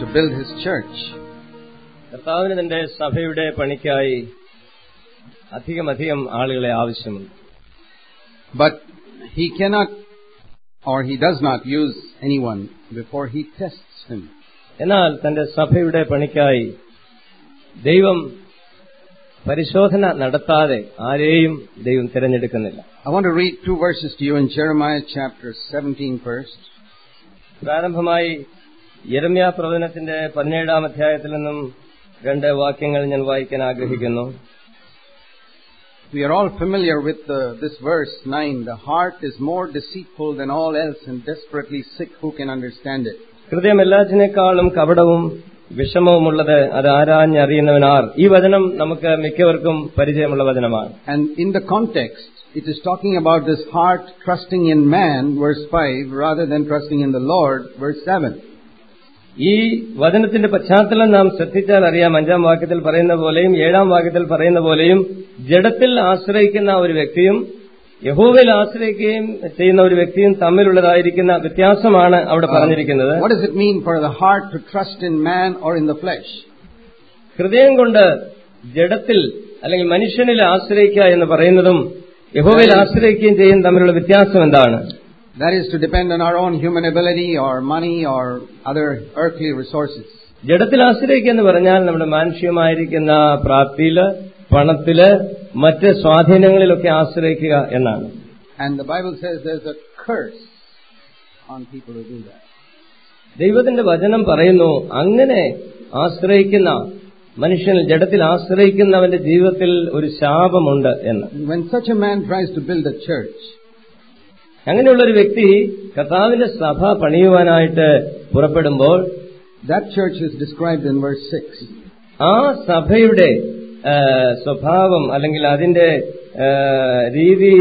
build His church. കർത്താവിന് തന്റെ സഭയുടെ പണിക്കായി അധികം ആളുകളെ ആവശ്യമുണ്ട്. But He cannot, or He does not use anyone before He tests him. എന്നാൽ തന്റെ സഭയുടെ പണിക്കായി ദൈവം പരിശോധന നടത്താതെ ആരെയും ദൈവം തിരഞ്ഞെടുക്കുന്നില്ല. I want to read 2 verses to you in Jeremiah chapter 17 first. പ്രാരംഭമായി യെരമ്യാ പ്രവചനത്തിന്റെ 17-ാം അധ്യായത്തിൽ നിന്നും 2 വാക്യങ്ങൾ ഞാൻ വായിക്കാൻ ആഗ്രഹിക്കുന്നു. We are all familiar with this verse 9. The heart is more deceitful than all else and desperately sick. Who can understand it? ഹൃദയം എല്ലാറ്റിനേക്കാളും കപടവും വിഷമവുമുള്ളത് അത് ആരാഞ്ഞറിയുന്നവനാർ. ഈ വചനം നമുക്ക് മിക്കവർക്കും പരിചയമുള്ള വചനമാണ്. And in the context, it is talking about this heart trusting in man, verse 5, rather than trusting in the Lord, verse 7. ഈ വചനത്തിന്റെ പശ്ചാത്തലം നാം ശ്രദ്ധിച്ചാൽ അറിയാം. 5-ാം വാക്യത്തിൽ പറയുന്ന പോലെയും 7-ാം വാക്യത്തിൽ പറയുന്ന പോലെയും ജഡത്തിൽ ആശ്രയിക്കുന്ന ഒരു വ്യക്തിയും യഹോവയിൽ ആശ്രയിക്കുകയും ചെയ്യുന്ന ഒരു വ്യക്തിയും തമ്മിലുള്ളതായിരിക്കുന്ന വ്യത്യാസമാണ് അവിടെ പറഞ്ഞിരിക്കുന്നത്. What does it mean for the heart to trust in man or in the flesh? ഹൃദയം കൊണ്ട് ജഡത്തിൽ അല്ലെങ്കിൽ മനുഷ്യനിൽ ആശ്രയിക്കുക എന്ന് പറയുന്നതും യഹോവയിൽ ആശ്രയിക്കുകയും ചെയ്യും തമ്മിലുള്ള വ്യത്യാസം എന്താണ്? That is to depend on our own human ability or money or other earthly resources. ജഡത്തിൽ ആശ്രയിക്കുക എന്ന് പറഞ്ഞാൽ നമ്മുടെ മാനുഷികമായിരിക്കുന്ന പ്രാപ്തിയില്, പണത്തില്, മറ്റ് സ്വാധീനങ്ങളിലൊക്കെ ആശ്രയിക്കുക എന്നാണ്. And the Bible says there's a curse on people who do that. ദൈവത്തിന്റെ വചനം പറയുന്നു അങ്ങനെ ആശ്രയിക്കുന്ന മനുഷ്യനിൽ ജഡത്തിൽ ആശ്രയിക്കുന്നവന്റെ ജീവിതത്തിൽ ഒരു ശാപമുണ്ട് എന്ന്. When such a man tries to build a church, അങ്ങനെയുള്ള ഒരു വ്യക്തി കർത്താവിന്റെ സഭ പണിയുവാനായിട്ട് പുറപ്പെടുമ്പോൾ that church is described in verse 6. ആ സഭയുടെ സ്വഭാവം അല്ലെങ്കിൽ അതിന്റെ രീതി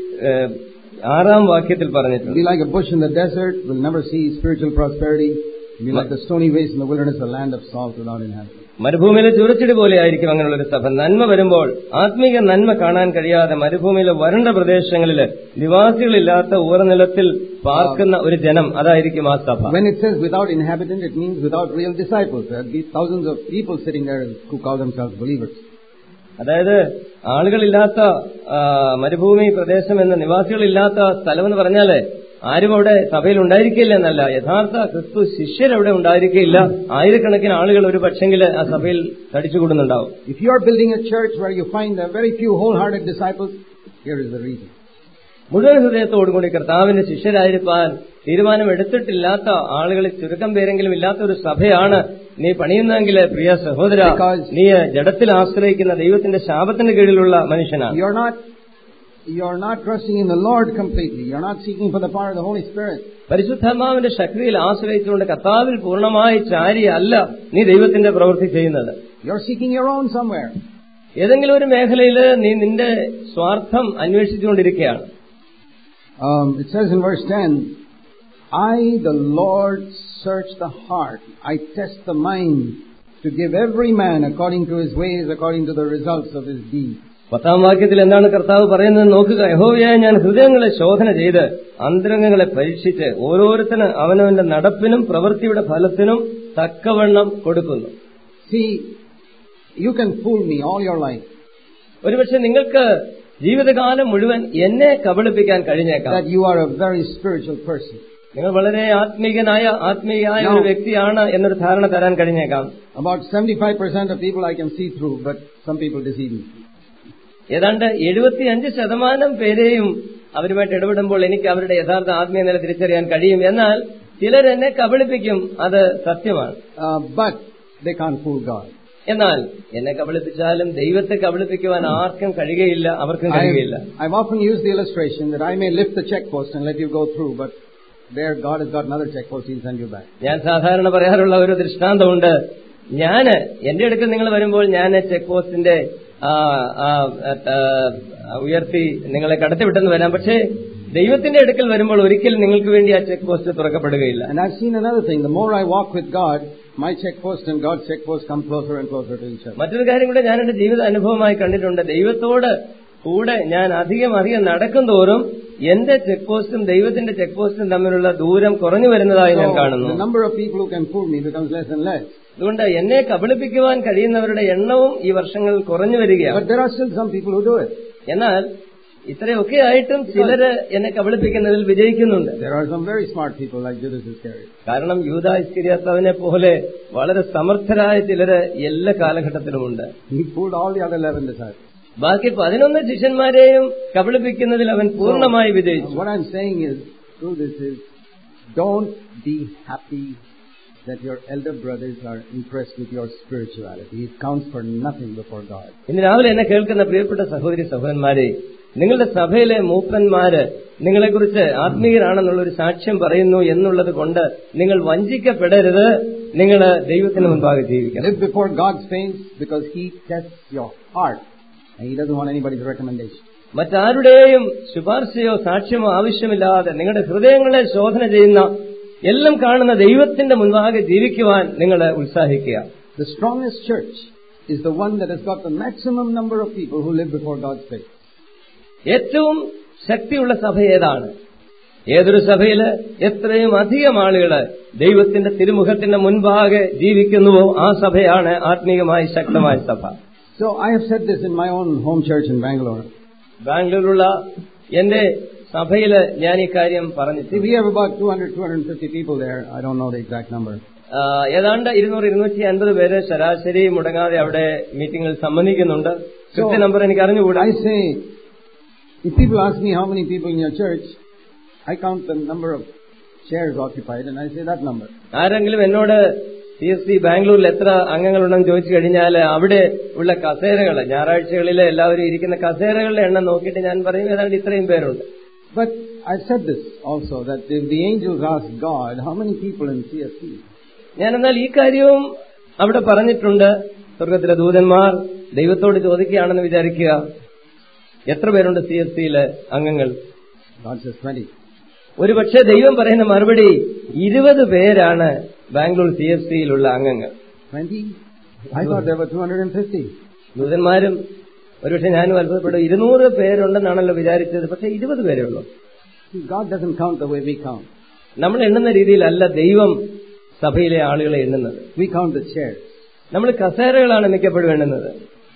6-ാം വാക്യത്തിൽ പറഞ്ഞിട്ടുണ്ട്. Be like a bush in the desert, will never see spiritual prosperity. Be like the stony waste in the wilderness, a land of salt without inhabitant. മരുഭൂമിയിലെ ചുരച്ചിടി പോലെ ആയിരിക്കും അങ്ങനെയുള്ള ഒരു സഭ. നന്മ വരുമ്പോൾ ആത്മീക നന്മ കാണാൻ കഴിയാതെ മരുഭൂമിയിലെ വരണ്ട പ്രദേശങ്ങളിൽ നിവാസികളില്ലാത്ത ഊർനിലത്തിൽ പാർക്കുന്ന ഒരു ജനം, അതായിരിക്കും ആ സഭ. When it says without inhabitant, it means without real disciples. There will be thousands of people sitting there who call themselves believers. അതായത് ആളുകളില്ലാത്ത മരുഭൂമി പ്രദേശം എന്ന നിവാസികളില്ലാത്ത സ്ഥലമെന്ന് പറഞ്ഞാല് ആരും അവിടെ സഭയിൽ ഉണ്ടായിരിക്കില്ല എന്നല്ല, യഥാർത്ഥ ക്രിസ്തു ശിഷ്യരവിടെ ഉണ്ടായിരിക്കില്ല. ആയിരക്കണക്കിന് ആളുകൾ ഒരു പക്ഷെങ്കിൽ ആ സഭയിൽ തടിച്ചുകൂടുന്നുണ്ടാവും. If you are building a church where you find a very few wholehearted disciples, here is the reason. മുഴുവൻ ഹൃദയത്തോടുകൂടി കർത്താവിന്റെ ശിഷ്യരായിരിക്കാൻ തീരുമാനമെടുത്തിട്ടില്ലാത്ത ആളുകളിൽ ചുരുക്കം പേരെങ്കിലും ഇല്ലാത്ത ഒരു സഭയാണ് നീ പണിയുന്നതെങ്കിൽ പ്രിയ സഹോദര, നീ ജഡത്തിൽ ആശ്രയിക്കുന്ന ദൈവത്തിന്റെ ശാപത്തിന്റെ കീഴിലുള്ള മനുഷ്യനാണ്. You are not trusting in the Lord completely. You are not seeking for the power of the Holy Spirit. പരിശുദ്ധാത്മാവിന്റെ ശക്തിയിൽ ആശ്രയിച്ചുകൊണ്ട് കർത്താവിൽ പൂർണ്ണമായി ചാരിയല്ല നീ ദൈവത്തിന്റെ പ്രവൃത്തി ചെയ്യുന്നത്. You are seeking your own somewhere. ഏതെങ്കിലും ഒരു മേഖലയിൽ നീ നിന്റെ സ്വാർത്ഥം അന്വേഷിച്ചുകൊണ്ടിരിക്കുകയാണ്. It says in verse 10, I, the Lord, search the heart. I test the mind to give every man according to his ways, according to the results of his deeds. 10-ാം വാക്യത്തിൽ എന്താണ് കർത്താവ് പറയുന്നത് നോക്കുക. യഹോവയായ ഞാൻ ഹൃദയങ്ങളെ ശോധന ചെയ്ത് അന്തരംഗങ്ങളെ പരീക്ഷിച്ച് ഓരോരുത്തന് അവനവന്റെ നടപ്പിനും പ്രവൃത്തിയുടെ ഫലത്തിനും തക്കവണ്ണം കൊടുക്കുന്നു. See, you can fool me all your life. ഒരുപക്ഷെ നിങ്ങൾക്ക് ജീവിതകാലം മുഴുവൻ എന്നെ കബളിപ്പിക്കാൻ കഴിഞ്ഞേക്കാം. That you are a very spiritual person. നിങ്ങൾ വളരെ ആത്മീയായ ഒരു വ്യക്തിയാണ് എന്നൊരു ധാരണ തരാൻ കഴിഞ്ഞേക്കാം. About 75% of people I can see through, but some people deceive me. ഏതാണ്ട് 75% പേരെയും അവരുമായിട്ട് ഇടപെടുമ്പോൾ എനിക്ക് അവരുടെ യഥാർത്ഥ ആത്മീയ നില തിരിച്ചറിയാൻ കഴിയും. എന്നാൽ ചിലർ എന്നെ കബളിപ്പിക്കും, അത് സത്യമാണ്. But they can't fool God. എന്നാൽ എന്നെ കബളിപ്പിച്ചാലും ദൈവത്തെ കബളിപ്പിക്കുവാൻ ആർക്കും കഴിയുകയില്ല, അവർക്കും കഴിയുകയില്ല. I've often used the illustration that I may lift the check post and let you go through, but there God has got another check post, He'll send you back. ഞാൻ സാധാരണ പറയാറുള്ള ഒരു ദൃഷ്ടാന്തമുണ്ട്. എന്റെ അടുക്കൽ നിങ്ങൾ വരുമ്പോൾ ഞാൻ ചെക്ക് പോസ്റ്റിന്റെ ഉയർത്തി നിങ്ങളെ കടത്തിവിട്ടെന്ന് വരാം. പക്ഷേ ദൈവത്തിന്റെ അടുക്കൽ വരുമ്പോൾ ഒരിക്കലും നിങ്ങൾക്ക് വേണ്ടി ആ ചെക്ക് പോസ്റ്റ് തുറക്കപ്പെടുകയില്ല. And I've seen another thing. The more I walk with God, my check post and God's check post come closer and closer to each other. മറ്റൊരു കാര്യം കൂടെ ഞാൻ എന്റെ ജീവിത അനുഭവമായി കണ്ടിട്ടുണ്ട്. ദൈവത്തോട് കൂടെ ഞാൻ അധികം നടക്കും തോറും എന്റെ ചെക്ക് പോസ്റ്റും ദൈവത്തിന്റെ ചെക്ക് പോസ്റ്റും തമ്മിലുള്ള ദൂരം കുറഞ്ഞു വരുന്നതായി ഞാൻ കാണുന്നു. The number of people who can fool me becomes less and less. അതുകൊണ്ട് എന്നെ കബളിപ്പിക്കുവാൻ കഴിയുന്നവരുടെ എണ്ണവും ഈ വർഷങ്ങളിൽ കുറഞ്ഞു വരികയാണ്. But there are still some people who do it. എന്നാൽ ഇത്രയൊക്കെ ആയിട്ടും ചിലര് എന്നെ കബളിപ്പിക്കുന്നതിൽ വിജയിക്കുന്നുണ്ട്. There are some very smart people like Judas Iscariot. കാരണം യൂദാ ഇസ്കറിയോത്തിനെ പോലെ വളരെ സമർത്ഥരായ ചിലര് എല്ലാ കാലഘട്ടത്തിലുമുണ്ട്. He fooled all the other 11 disciples. ബാക്കി 11 ശിഷ്യന്മാരെയും കബളിപ്പിക്കുന്നതിൽ അവൻ പൂർണ്ണമായി വിജയിച്ചു. What I'm saying is, through this is, don't be happy that your elder brothers are impressed with your spirituality. It counts for nothing before God. ഇന്ന് രാവിലെ എന്നെ കേൾക്കുന്ന പ്രിയപ്പെട്ട സഹോദരി സഹോദരന്മാരെ, നിങ്ങളുടെ സഭയിലെ മൂപ്പന്മാര് നിങ്ങളെക്കുറിച്ച് ആത്മീയരാണെന്നുള്ളൊരു സാക്ഷ്യം പറയുന്നു എന്നുള്ളത് കൊണ്ട് നിങ്ങൾ വഞ്ചിക്കപ്പെടരുത്. നിങ്ങൾ ദൈവത്തിന് മുൻപാകെ ജീവിക്കണം. Live before God's face because He tests your heart and He doesn't want anybody's recommendation. മറ്റാരുടെയും ശുപാർശയോ സാക്ഷ്യമോ ആവശ്യമില്ലാതെ നിങ്ങളുടെ ഹൃദയങ്ങളെ ശോധന ചെയ്യുന്ന എല്ലാം കാണുന്ന ദൈവത്തിന്റെ മുൻപാകെ ജീവിക്കുവാൻ നിങ്ങൾ ഉത്സാഹിക്കുക. The strongest church is the one that has got the maximum number of people who live before God's face. ഏറ്റവും ശക്തിയുള്ള സഭ ഏതാണ്? ഏതൊരു സഭയില് എത്രയും അധികം ആളുകള് ദൈവത്തിന്റെ തിരുമുഖത്തിന്റെ മുൻപാകെ ജീവിക്കുന്നുവോ ആ സഭയാണ് ആത്മീയമായി ശക്തമായ സഭ. So I have said this in my own home church in Bangalore. ബാംഗ്ലൂരിലുള്ള എന്റെ സഭയില് ഞാൻ ഈ കാര്യം പറഞ്ഞു. We have about 200-250 people there. I don't know the exact number. ഏതാണ്ട് 200-250 പേര് ശരാശരി മുടങ്ങാതെ അവിടെ മീറ്റിംഗിൽ സംബന്ധിക്കുന്നുണ്ട്. കൃത്യ നമ്പർ എനിക്ക് അറിഞ്ഞുകൂടാ. I say, if people ask me how many people in your church, I count the number of chairs occupied and I say that number. ആരെങ്കിലും എന്നോട് CSC ബാംഗ്ലൂരിൽ എത്ര അംഗങ്ങളുണ്ടെന്ന് ചോദിച്ചു കഴിഞ്ഞാൽ അവിടെ ഉള്ള കസേരകൾ, ഞായറാഴ്ചകളിലെ എല്ലാവരും ഇരിക്കുന്ന കസേരകളുടെ എണ്ണം നോക്കിയിട്ട് ഞാൻ പറയും ഏതാണ്ട് ഇത്രയും പേരുണ്ട്. But I said this also, that if the angels ask God, how many people in CSC? ഞാൻ എന്നാൽ ഈ കാര്യവും അവിടെ പറഞ്ഞിട്ടുണ്ട്. സ്വർഗത്തിലെ ദൂതന്മാർ ദൈവത്തോട് ചോദിക്കുകയാണെന്ന് വിചാരിക്കുക, എത്ര പേരുണ്ട് CSCയിലെ അംഗങ്ങൾ? God says 20. ഒരു പക്ഷേ ദൈവം പറയുന്ന മറുപടി 20 പേരാണ് ബാംഗ്ലൂർ CSCയിലുള്ള അംഗങ്ങൾ. 20? I thought there were 250. ദൂതന്മാരും ഒരുപക്ഷെ ഞാനും അത്ഭുതപ്പെട്ടു. 200 പേരുണ്ടെന്നാണല്ലോ വിചാരിച്ചത്, പക്ഷെ 20 പേരേ ഉള്ളൂ. God doesn't count the way we count. നമ്മൾ എണ്ണുന്ന രീതിയിലല്ല ദൈവം സഭയിലെ ആളുകളെ എണ്ണുന്നത്. We count the chairs. നമ്മൾ കസേരകളാണ് മിക്കപ്പോഴും എണ്ണുന്നത്.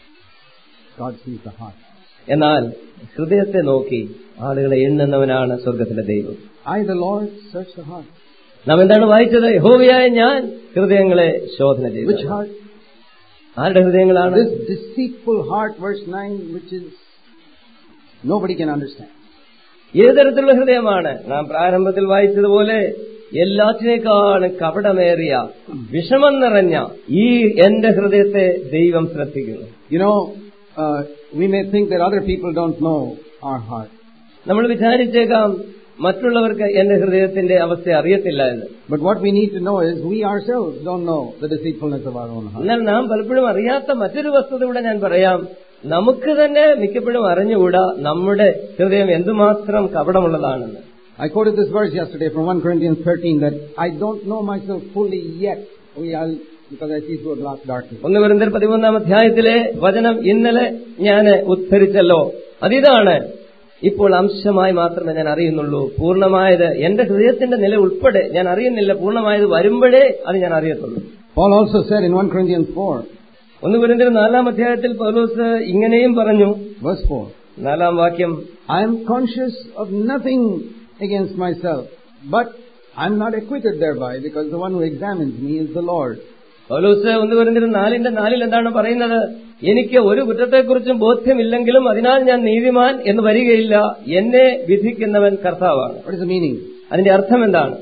God sees the heart. എന്നാൽ ഹൃദയത്തെ നോക്കി ആളുകളെ എണ്ണുന്നവനാണ് സ്വർഗത്തിലെ ദൈവം. I, the Lord, search the heart. നാം എന്താണ് വായിച്ചത്? യഹോവയായ ഞാൻ ഹൃദയങ്ങളെ ശോധന ചെയ്തു. Which heart? ആരുടെ ഹൃദയങ്ങളാണ്? This deceitful heart, verse 9, which is nobody can understand. ഏത് തരത്തിലുള്ള ഹൃദയമാണ്? നാം പ്രാരംഭത്തിൽ വായിച്ചതുപോലെ എല്ലാറ്റിനേക്കാളും കപടമേറിയ വിഷമം നിറഞ്ഞ ഈ എന്റെ ഹൃദയത്തെ ദൈവം ശ്രദ്ധിക്കുന്നു. You know, we may think that other people don't know our heart. നമ്മൾ വിചാരിച്ചേക്കാം മറ്റുള്ളവർക്ക് എന്റെ ഹൃദയത്തിന്റെ അവസ്ഥ അറിയത്തില്ല എന്ന്. But what we need to know is we ourselves don't know the deceitfulness of our own heart. എന്നാൽ നാം പലപ്പോഴും അറിയാത്ത മറ്റൊരു വസ്തുത കൂടെ ഞാൻ പറയാം. നമുക്ക് തന്നെ മിക്കപ്പോഴും അറിഞ്ഞുകൂടാ നമ്മുടെ ഹൃദയം എന്തുമാത്രം കപടമുള്ളതാണെന്ന്. I quoted this verse yesterday from 1 Corinthians 13 that I don't know myself fully yet because I see through a glass darkly. 1 Corinthians 13 അധ്യായത്തിലെ വചനം ഇന്നലെ ഞാൻ ഉദ്ധരിച്ചല്ലോ. അതിതാണ്, ഇപ്പോൾ അംശമായി മാത്രമേ ഞാൻ അറിയുന്നുള്ളൂ, പൂർണ്ണമായത് എന്റെ ഹൃദയത്തിന്റെ നില ഉൾപ്പെടെ ഞാൻ അറിയുന്നില്ല, പൂർണ്ണമായത് വരുമ്പോഴേ അത് ഞാൻ അറിയത്തുള്ളൂ. Paul also said in 1 Corinthians 4, 1 Corinthians 4 അധ്യായത്തിൽ പൗലോസ് ഇങ്ങനെയും പറഞ്ഞു, verse 4, 4 വാക്യം, I am conscious of nothing against myself, but I am not acquitted thereby, because the one who examines me is the Lord. Paulose 1 Corinthians 4:4 എന്താണ് പറയുന്നത്? എനിക്ക് ഒരു കുറ്റത്തെക്കുറിച്ചും ബോധ്യമില്ലെങ്കിലും അതിനാൽ ഞാൻ നീതിമാൻ എന്ന് വരികയില്ല, എന്നെ വിധിക്കുന്നവൻ കർത്താവാണ്. What is the meaning? അതിന്റെ അർത്ഥം എന്താണ്?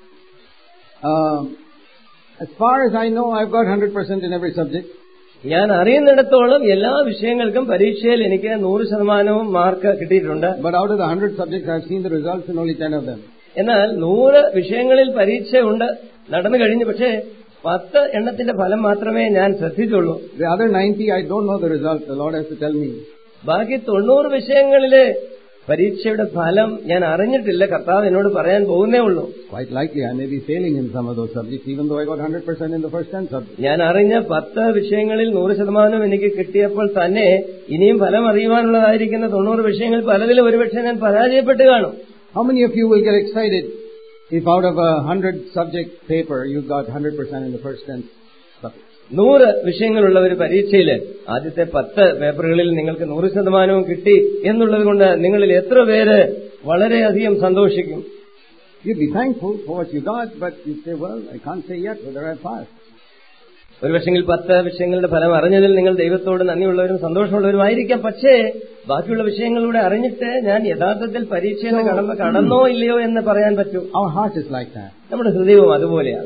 As far as I know, I've got 100% in every subject. ഞാൻ അറിയുന്നിടത്തോളം എല്ലാ വിഷയങ്ങൾക്കും പരീക്ഷയിൽ എനിക്ക് 100% മാർക്ക് കിട്ടിയിട്ടുണ്ട്. But out of the 100 subjects, I've seen the results in only 10 of them. എന്നാൽ 100 വിഷയങ്ങളിൽ പരീക്ഷയുണ്ട്, നടന്നു കഴിഞ്ഞു, പക്ഷേ 10 എണ്ണത്തിന്റെ ഫലം മാത്രമേ ഞാൻ ശ്രദ്ധിച്ചുള്ളൂ. The other 90, I don't know the result. The Lord has to tell me. ബാക്കി 90 വിഷയങ്ങളിലെ പരീക്ഷയുടെ ഫലം ഞാൻ അറിഞ്ഞിട്ടില്ല, കർത്താവ് എന്നോട് പറയാൻ പോകുന്നേ ഉള്ളൂ. Quite likely I may be failing in some of those subjects, even though I got 100% in the first 10 subjects. ഞാൻ അറിഞ്ഞ 10 വിഷയങ്ങളിൽ 100% എനിക്ക് കിട്ടിയപ്പോൾ തന്നെ ഇനിയും ഫലം അറിയുവാനുള്ളതായിരിക്കുന്ന 90 വിഷയങ്ങൾ പലതിലും ഒരുപക്ഷെ ഞാൻ പരാജയപ്പെട്ട് കാണും. How many of you will get excited if out of a 100 subject paper you got 100% in the first 10 subjects? 100 വിഷയങ്ങളുള്ള ഒരു പരീക്ഷയിൽ ആദ്യത്തെ 10 പേപ്പറുകളിൽ നിങ്ങൾക്ക് 100% കിട്ടി എന്നുള്ളത് കൊണ്ട് നിങ്ങളിൽ എത്ര പേര് വളരെയധികം സന്തോഷിക്കും? You'd be thankful for what you got, but you'd say, well, I can't say yet whether I passed. ഒരു പക്ഷെങ്കിൽ 10 വിഷയങ്ങളുടെ ഫലം അറിഞ്ഞതിൽ നിങ്ങൾ ദൈവത്തോട് നന്ദിയുള്ളവരും സന്തോഷമുള്ളവരുമായിരിക്കാം. പക്ഷേ ബാക്കിയുള്ള വിഷയങ്ങളിലൂടെ അറിഞ്ഞിട്ട് ഞാൻ യഥാർത്ഥത്തിൽ പരീക്ഷയിൽ കടന്നോ ഇല്ലയോ എന്ന് പറയാൻ പറ്റൂ. Our heart is like that. നമ്മുടെ ഹൃദയവും അതുപോലെയാണ്.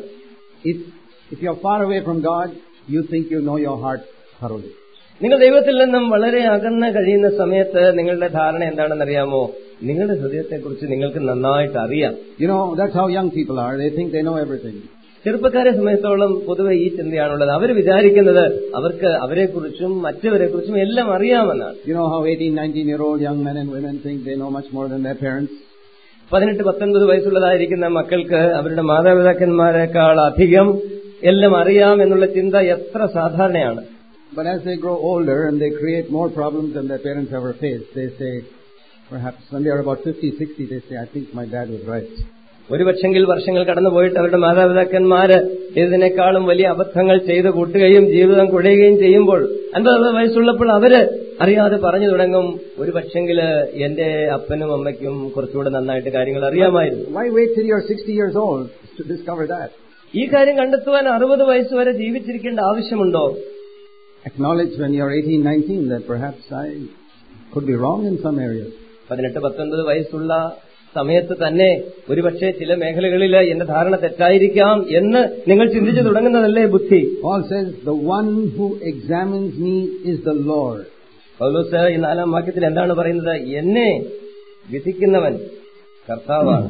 If you're far away from God, you think you know your heart thoroughly. നിങ്ങൾ ദൈവത്തിൽ നിന്നും വളരെ അകന്ന് കഴിയുന്ന സമയത്ത് നിങ്ങളുടെ ധാരണ എന്താണെന്നറിയാമോ? നിങ്ങളുടെ ഹൃദയത്തെക്കുറിച്ച് നിങ്ങൾക്ക് നന്നായിട്ട് അറിയാം. You know, that's how young people are. They think they know everything. ചെറുപ്പക്കാരെ സംബന്ധിച്ചോളം പൊതുവെ ഈ ചിന്തയാണുള്ളത്. അവർ വിചാരിക്കുന്നത് അവർക്ക് അവരെക്കുറിച്ചും മറ്റവരെക്കുറിച്ചും എല്ലാം അറിയാമെന്നാണ്. You know how 18, 19-year-old young men and women think they know much more than their parents? 18, 19 വയസ്സുള്ളതായിരിക്കുന്ന മക്കൾക്ക് അവരുടെ മാതാപിതാക്കന്മാരെക്കാൾ അധികം എല്ലാം അറിയാം എന്നുള്ള ചിന്ത എത്ര സാധാരണയാണ്. But as they grow older and they create more problems than their parents ever faced, they say, perhaps when they are about 50, 60, they say, I think my dad was right. ഒരുപക്ഷെങ്കിൽ വർഷങ്ങൾ കടന്നുപോയിട്ട് അവരുടെ മാതാപിതാക്കന്മാര് ഇതിനേക്കാളും വലിയ അബദ്ധങ്ങൾ ചെയ്ത് കൂട്ടുകയും ജീവിതം കുഴയുകയും ചെയ്യുമ്പോൾ 50 വയസ്സുള്ളപ്പോൾ അവര് അറിയാതെ പറഞ്ഞു തുടങ്ങും, ഒരു പക്ഷെങ്കില് എന്റെ അപ്പനും അമ്മയ്ക്കും കുറച്ചുകൂടെ നന്നായിട്ട് കാര്യങ്ങൾ അറിയാമായിരുന്നു. Why wait till you're 60 years old to discover that? ഈ കാര്യം കണ്ടെത്തുവാൻ 60 വയസ്സ് വരെ ജീവിച്ചിരിക്കേണ്ട ആവശ്യമുണ്ടോ? Acknowledge when you're 18, 19 that perhaps I could be wrong in some areas. 18, 19 വയസ്സുള്ള സമയത്ത് തന്നെ ഒരുപക്ഷെ ചില മേഖലകളിൽ എന്റെ ധാരണ തെറ്റായിരിക്കാം എന്ന് നിങ്ങൾ ചിന്തിച്ചു തുടങ്ങുന്നതല്ലേ ബുദ്ധി? Paul says, the one who examines me is the Lord. പൗലോസ് ഈ 4-ാം വാക്യത്തിൽ എന്താണ് പറയുന്നത്? എന്നെ വിധിക്കുന്നവൻ കർത്താവാണ്.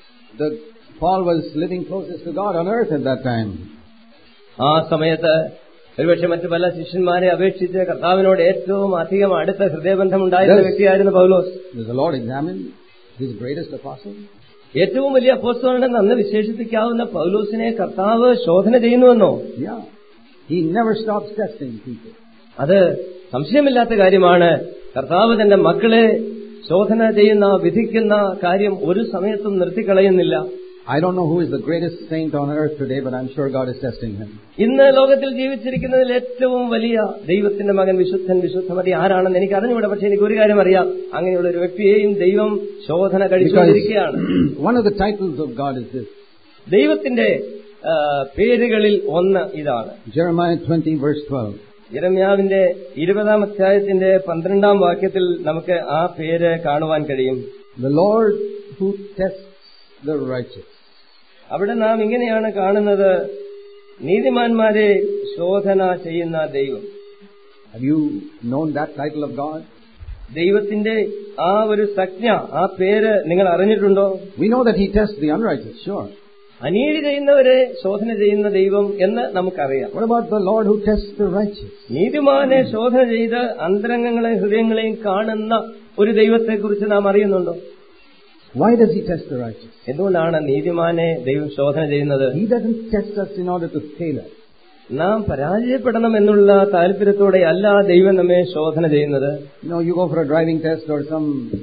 Paul was living closest to God on earth at that time. ആ സമയത്ത് ഒരുപക്ഷെ മറ്റു പല ശിഷ്യന്മാരെ അപേക്ഷിച്ച് കർത്താവിനോട് ഏറ്റവും അധികം അടുത്ത ഹൃദയബന്ധമുണ്ടായിരുന്ന വ്യക്തിയായിരുന്നു പൗലോസ്. Does the Lord examine his greatest apostle? ഏറ്റവും വലിയ അപ്പോസ്തലനെന്ന് അന്ന് വിശേഷിപ്പിക്കാവുന്ന പൗലോസിനെ കർത്താവ് ശോധന ചെയ്യുന്നുവെന്നോ? Yeah. He never stops testing people. അത് സംശയമില്ലാത്ത കാര്യമാണ്. കർത്താവ് തന്റെ മക്കളെ ശോധന ചെയ്യുന്ന വിധിക്കുന്ന കാര്യം ഒരു സമയത്തും നിർത്തിക്കളയുന്നില്ല. I don't know who is the greatest saint on earth today, but I'm sure God is testing him. ഇന്ന് ലോകത്തിൽ ജീവിച്ചിരിക്കുന്നതിൽ ഏറ്റവും വലിയ ദൈവത്തിന്റെ മകൻ വിശുദ്ധമതി ആരാണെന്ന് എനിക്ക് അറിഞ്ഞുകൂടാ. പക്ഷെ എനിക്ക് ഒരു കാര്യം അറിയാം, അങ്ങനെയുള്ള ഒരു വ്യക്തിയെയും ദൈവം ശോധന കഴിച്ചുകൊണ്ടിരിക്കുകയാണ്. One of the titles of God is this. ദൈവത്തിന്റെ പേരുകളിൽ ഒന്ന് ഇതാണ്. Jeremiah 20 verse 12. യിരെമ്യാവിന്റെ 20-ാം അധ്യായത്തിന്റെ 12-ാം വാക്യത്തിൽ നമുക്ക് ആ പേര് കാണുവാൻ കഴിയും. The Lord who tests the righteous. അവിടെ നാം ഇങ്ങനെയാണ് കാണുന്നത്, നീതിമാന്മാരെ ശോധന ചെയ്യുന്ന ദൈവം. Have you known that title of God? ദൈവത്തിന്റെ ആ ഒരു സംജ്ഞ, ആ പേര് നിങ്ങൾ അറിഞ്ഞിട്ടുണ്ടോ? We know that he tests the unrighteous, sure. അനീതി ചെയ്യുന്നവരെ ശോധന ചെയ്യുന്ന ദൈവം എന്ന് നമുക്കറിയാം. What about the Lord who tests the righteous? നീതിമാനെ ശോധന ചെയ്ത് അന്തരംഗങ്ങളെയും ഹൃദയങ്ങളെയും കാണുന്ന ഒരു ദൈവത്തെക്കുറിച്ച് നാം അറിയുന്നുണ്ടോ? Why does he test the righteous? എന്തുകൊണ്ടാണ് നീതിമാനെ ദൈവം ശോധന ചെയ്യുന്നത്? He doesn't test us in order to fail us. നാം പരാജയപ്പെടണം എന്നുള്ള താല്പര്യത്തോടെ അല്ല ദൈവം നമ്മെ ശോധന ചെയ്യുന്നത്. You know, you go for a driving test or some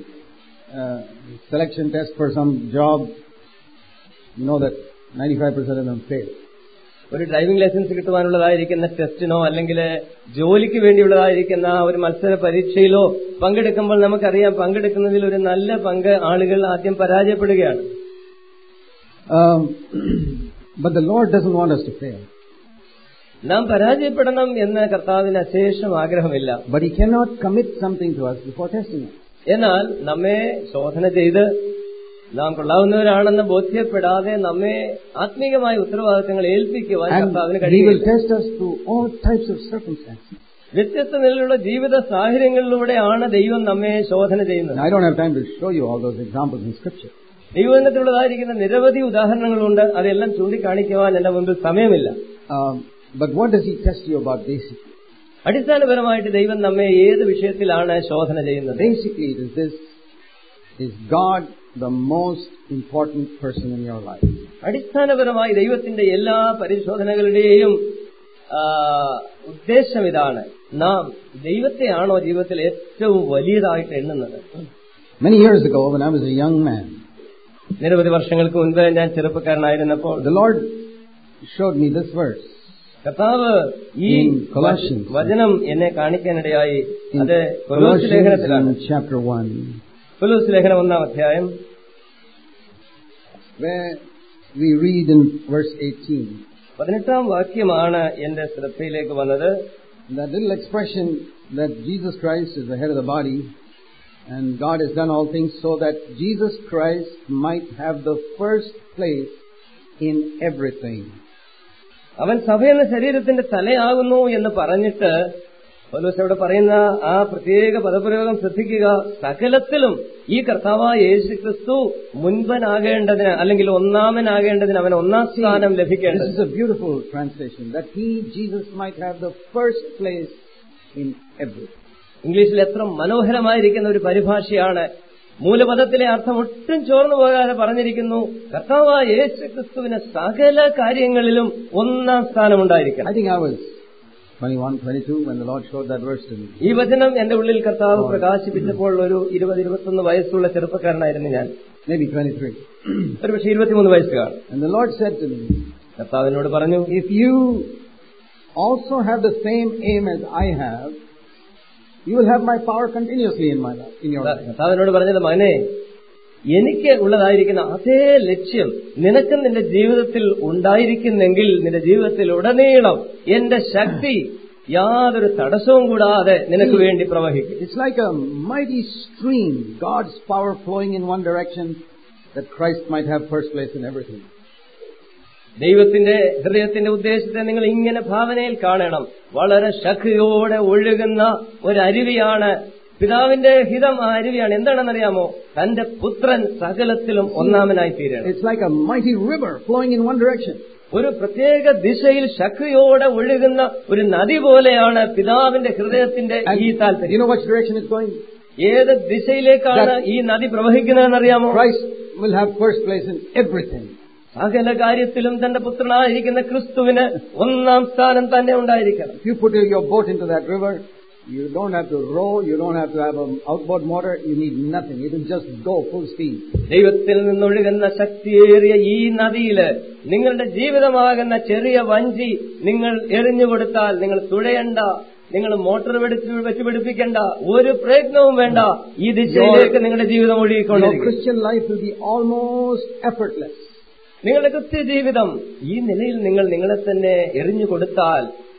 selection test for some job, you know that 95% of them fail. ഒരു ഡ്രൈവിംഗ് ലൈസൻസ് കിട്ടുവാനുള്ളതായിരിക്കുന്ന ടെസ്റ്റിനോ അല്ലെങ്കിൽ ജോലിക്ക് വേണ്ടിയുള്ളതായിരിക്കുന്ന ഒരു മത്സര പരീക്ഷയിലോ പങ്കെടുക്കുമ്പോൾ നമുക്കറിയാം, പങ്കെടുക്കുന്നതിൽ ഒരു നല്ല പങ്ക് ആളുകൾ ആദ്യം പരാജയപ്പെടുകയാണ്. But the Lord doesn't want us to fail. നാം പരാജയപ്പെടണം എന്ന് കർത്താവിന് അശേഷം ആഗ്രഹമില്ല. But he cannot commit something to us before testing us. എന്നാൽ നമ്മെ ശോധന ചെയ്ത് നാം കൊള്ളാവുന്നവരാണെന്ന് ബോധ്യപ്പെടാതെ നമ്മെ ആത്മീകമായ ഉത്തരവാദിത്തങ്ങൾ ഏൽപ്പിക്കുവാൻ കർത്താവിന് കഴിയില്ല. വ്യത്യസ്ത നിലയിലുള്ള ജീവിത സാഹചര്യങ്ങളിലൂടെയാണ് ദൈവം നമ്മെ ശോധന ചെയ്യുന്നത്. ദൈവത്തിലുള്ളതായിരിക്കുന്ന നിരവധി ഉദാഹരണങ്ങളുണ്ട്. അതെല്ലാം ചൂണ്ടിക്കാണിക്കുവാൻ എന്റെ മുമ്പിൽ സമയമില്ല. Basically, അടിസ്ഥാനപരമായിട്ട് ദൈവം നമ്മെ ഏത് വിഷയത്തിലാണ് ശോധന ചെയ്യുന്നത്? Basically, it is this: is God the most important person in your life? അടിസ്ഥാനപരമായി ദൈവത്തിന്റെ എല്ലാ പരിശോധനകളുടെയും ഉദ്ദേശം ഇതാണ്. നാം ദൈവത്തെയാണോ ജീവിതത്തിൽ ഏറ്റവും വലിയതായിട്ട് എണ്ണുന്നത്? Many years ago, when I was a young man, നിരവധി വർഷങ്ങൾക്ക് മുൻപ് ഞാൻ ചെറുപ്പക്കാരനായിരുന്നപ്പോൾ the Lord showed me this verse. കർത്താവ് ഈ വചനം എന്നെ കാണിക്കാനിടയായി. അത് കൊലോസ്യ ലേഖനത്തിലാണ്. Chapter 1. കൊലോസ്യ ലേഖനം 1-ാം അധ്യായം, where we read in verse 18. 18-ാം വാക്യമാണ് എന്റെ ശ്രദ്ധയിലേക്ക് വന്നത്. That little expression that Jesus Christ is the head of the body and God has done all things so that Jesus Christ might have the first place in everything. അവൻ സഭയെന്ന ശരീരത്തിന്റെ തലയാകുന്നു എന്ന് പറഞ്ഞിട്ട് പൗലോസ് അവിടെ പറയുന്ന ആ പ്രത്യേക പദപ്രയോഗം ശ്രദ്ധിക്കുക. സകലത്തിലും ഈ കർത്താവായ യേശുക്രിസ്തു മുൻപനാകേണ്ടതിന്, അല്ലെങ്കിൽ ഒന്നാമനാകേണ്ടതിന്, അവൻ ഒന്നാം സ്ഥാനം ലഭിക്കേണ്ടത്. This is a beautiful translation, that he, Jesus, might have the first place in everything. ഇംഗ്ലീഷിൽ എത്ര മനോഹരമായിരിക്കുന്ന ഒരു പരിഭാഷയാണ്. മൂലപദത്തിലെ അർത്ഥം ഒട്ടും ചോർന്നു പോകാതെ പറഞ്ഞിരിക്കുന്നു. കർത്താവായ യേശുക്രിസ്തുവിന് സകല കാര്യങ്ങളിലും ഒന്നാം സ്ഥാനമുണ്ടായിരിക്കണം. I think I was 21, 22 when the Lord showed that verse to me. ഈ വചനം എന്റെ ഉള്ളിൽ കർത്താവ് പ്രകാശിപ്പിച്ചപ്പോൾ ഒരു 20-21 വയസ്സുള്ള ചെറുപ്പക്കാരനായിരുന്നു ഞാൻ. Maybe 23. ഒരുപക്ഷെ 23 വയസ്സ് കാണും. And the Lord said to me, കർത്താവിനോട് പറഞ്ഞു, if you also have the same aim as I have, you will have my power continuously in my life, in your life. കർത്താവിനോട് പറഞ്ഞത്, മകനെ, എനിക്ക് ഉള്ളതായിരിക്കുന്ന അതേ ലക്ഷ്യം നിനക്ക് നിന്റെ ജീവിതത്തിൽ ഉണ്ടായിരിക്കുന്നെങ്കിൽ നിന്റെ ജീവിതത്തിൽ ഉടനീളം എന്റെ ശക്തി യാതൊരു തടസ്സവും കൂടാതെ നിനക്ക് വേണ്ടി പ്രവഹിക്കും. It's like a mighty stream, God's power flowing in one direction, that Christ might have first place in everything. ദൈവത്തിന്റെ ഹൃദയത്തിന്റെ ഉദ്ദേശത്തെ നിങ്ങൾ ഇങ്ങനെ ഭാവനയിൽ കാണണം. വളരെ ശക്തിയോടെ ഒഴുകുന്ന ഒരു അരുവിയാണ് പിതാവിന്റെ ഹിതം. ആ അരുവിയാണ് എന്താണെന്നറിയാമോ? തന്റെ പുത്രൻ സകലത്തിലും ഒന്നാമനായി തീരണം. It's like a mighty river flowing in one direction. ഒരു പ്രത്യേക ദിശയിൽ ശക്തിയോടെ ഒഴുകുന്ന ഒരു നദി പോലെയാണ് പിതാവിന്റെ ഹൃദയത്തിന്റെ ഈ താല്പര്യം. You know which direction it's going? ഏത് ദിശയിലേക്കാണ് ഈ നദി പ്രവഹിക്കുന്നതെന്നറിയാമോ? Christ will have first place in everything. സകല കാര്യത്തിലും തന്റെ പുത്രനായിരിക്കുന്ന ക്രിസ്തുവിന് ഒന്നാം സ്ഥാനം തന്നെ ഉണ്ടായിരിക്കണം. If you put your boat into that river, you don't have to row, you don't have to have an outboard motor, you need nothing. It will just go full speed. ദൈവത്തിൽ നിന്നൊഴുകുന്ന ശക്തിയേറിയ ഈ നദിയില് നിങ്ങളുടെ ജീവിതമാകുന്ന ചെറിയ വഞ്ചി നിങ്ങൾ എറിഞ്ഞുകൊടുത്താൽ നിങ്ങൾ തുഴയണ്ട, നിങ്ങൾ മോട്ടോർ വെച്ച് പിടിപ്പിക്കേണ്ട, ഒരു പ്രയത്നവും വേണ്ട. ഈ ദിശയിലേക്ക് നിങ്ങളുടെ ജീവിതം ഒഴുകിക്കൊണ്ടിരിക്കും. Your Christian life will be almost effortless. നിങ്ങളുടെ ക്രിസ്ത്യ ജീവിതം ഈ നിലയിൽ നിങ്ങൾ നിങ്ങളെ തന്നെ എറിഞ്ഞു കൊടുത്താൽ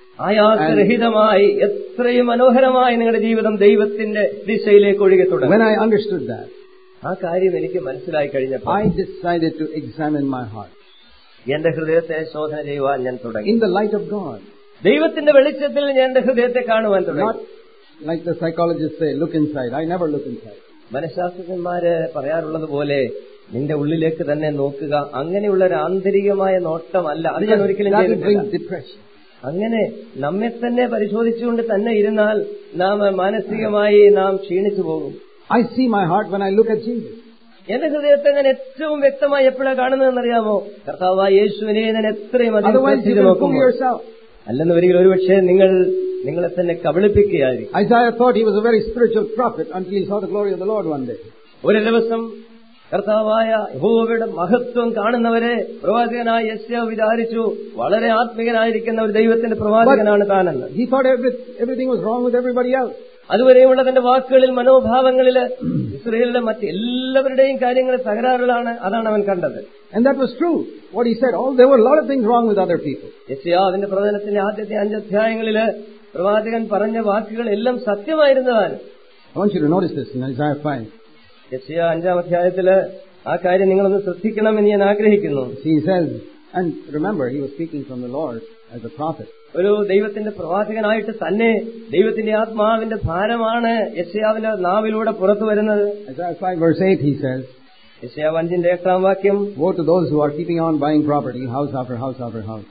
ആയാസരഹിതമായി എത്രയും മനോഹരമായി നിങ്ങളുടെ ജീവിതം ദൈവത്തിന്റെ ദിശയിലേക്ക് ഒഴുകി തുടങ്ങും. When I understood that, ആ കാര്യം എനിക്ക് മനസ്സിലായി കഴിഞ്ഞപ്പോൾ I decided to examine my heart. എന്റെ ഹൃദയത്തെ ശോധന ചെയ്യുവാൻ ഞാൻ തുടങ്ങി. In the light of God. ദൈവത്തിന്റെ വെളിച്ചത്തിൽ ഞാൻ എന്റെ ഹൃദയത്തെ കാണുവാൻ തുടങ്ങി. Not like the psychologists say, look inside. I never look inside. മനഃശാസ്ത്രജ്ഞന്മാര് പറയാറുള്ളത് പോലെ നിന്റെ ഉള്ളിലേക്ക് തന്നെ നോക്കുക, അങ്ങനെയുള്ള ഒരു ആന്തരികമായ നോട്ടമല്ല. അത് ഞാൻ ഒരിക്കലും ചെയ്തിട്ടില്ല. അങ്ങനെ നമ്മെ തന്നെ പരിശോധിച്ചുകൊണ്ട് തന്നെ ഇരുന്നാൽ നാം മാനസികമായി നാം ക്ഷീണിച്ചു പോകും. I see my heart when I look at Jesus. എന്റെ ഹൃദയത്തെ ഞാൻ ഏറ്റവും വ്യക്തമായി എപ്പോഴാണ് കാണുന്നതെന്നറിയാമോ? കർത്താവായ യേശുവിനെ ഞാൻ എത്രയും അധികം നോക്കുമ്പോൾ. അല്ലെന്ന് വരികിൽ ഒരുപക്ഷെ നിങ്ങളെ തന്നെ കബളിപ്പിക്കുകയായിരിക്കും. Isaiah thought he was a very spiritual prophet until he saw the glory of the Lord one day. ഒരു ദിവസം കർത്താവായ യഹോവയുടെ മഹത്വം കാണുന്നവരെ പ്രവാചകനായ യെശയ്യാവ് വിചാരിച്ചു വളരെ ആത്മീയനായിരിക്കുന്ന ഒരു ദൈവത്തിന്റെ പ്രവാചകനാണ് താനെന്ന്. He thought everything was wrong with everybody else. അതുവരെയുള്ള തന്റെ വാക്കുകളിൽ മനോഭാവങ്ങളില് ഇസ്രായേലിലെ മറ്റെല്ലാവരുടെയും കാര്യങ്ങൾ തകരാറുകളാണ്. അതാണ് അവൻ കണ്ടത്. And that was true. What he said, there were a lot of things wrong with other people. യെശയ്യാവിന്റെ പ്രവചനത്തിന്റെ ആദ്യത്തെ 5 അധ്യായങ്ങളില് പ്രവാചകൻ പറഞ്ഞ വാക്കുകൾ എല്ലാം സത്യമായിരുന്നതാണ്. I want you to notice this in Isaiah 5. യെശയ്യാ 5-ാം അധ്യായത്തില് ആ കാര്യം നിങ്ങളൊന്ന് ശ്രദ്ധിക്കണമെന്ന് ഞാൻ ആഗ്രഹിക്കുന്നു. He says, and remember, he was speaking from the Lord as a prophet. ഒരു ദൈവത്തിന്റെ പ്രവാചകനായിട്ട് തന്നെ ദൈവത്തിന്റെ ആത്മാവിന്റെ ഭാരമാണ് യെശയ്യാവിന്റെ നാവിലൂടെ പുറത്തു വരുന്നത്. Isaiah 5 verse 8 he says, യെശയ്യാ 5-ന്റെ 8-ാം വാക്യം, woe to those who are keeping on buying property, house after house after house.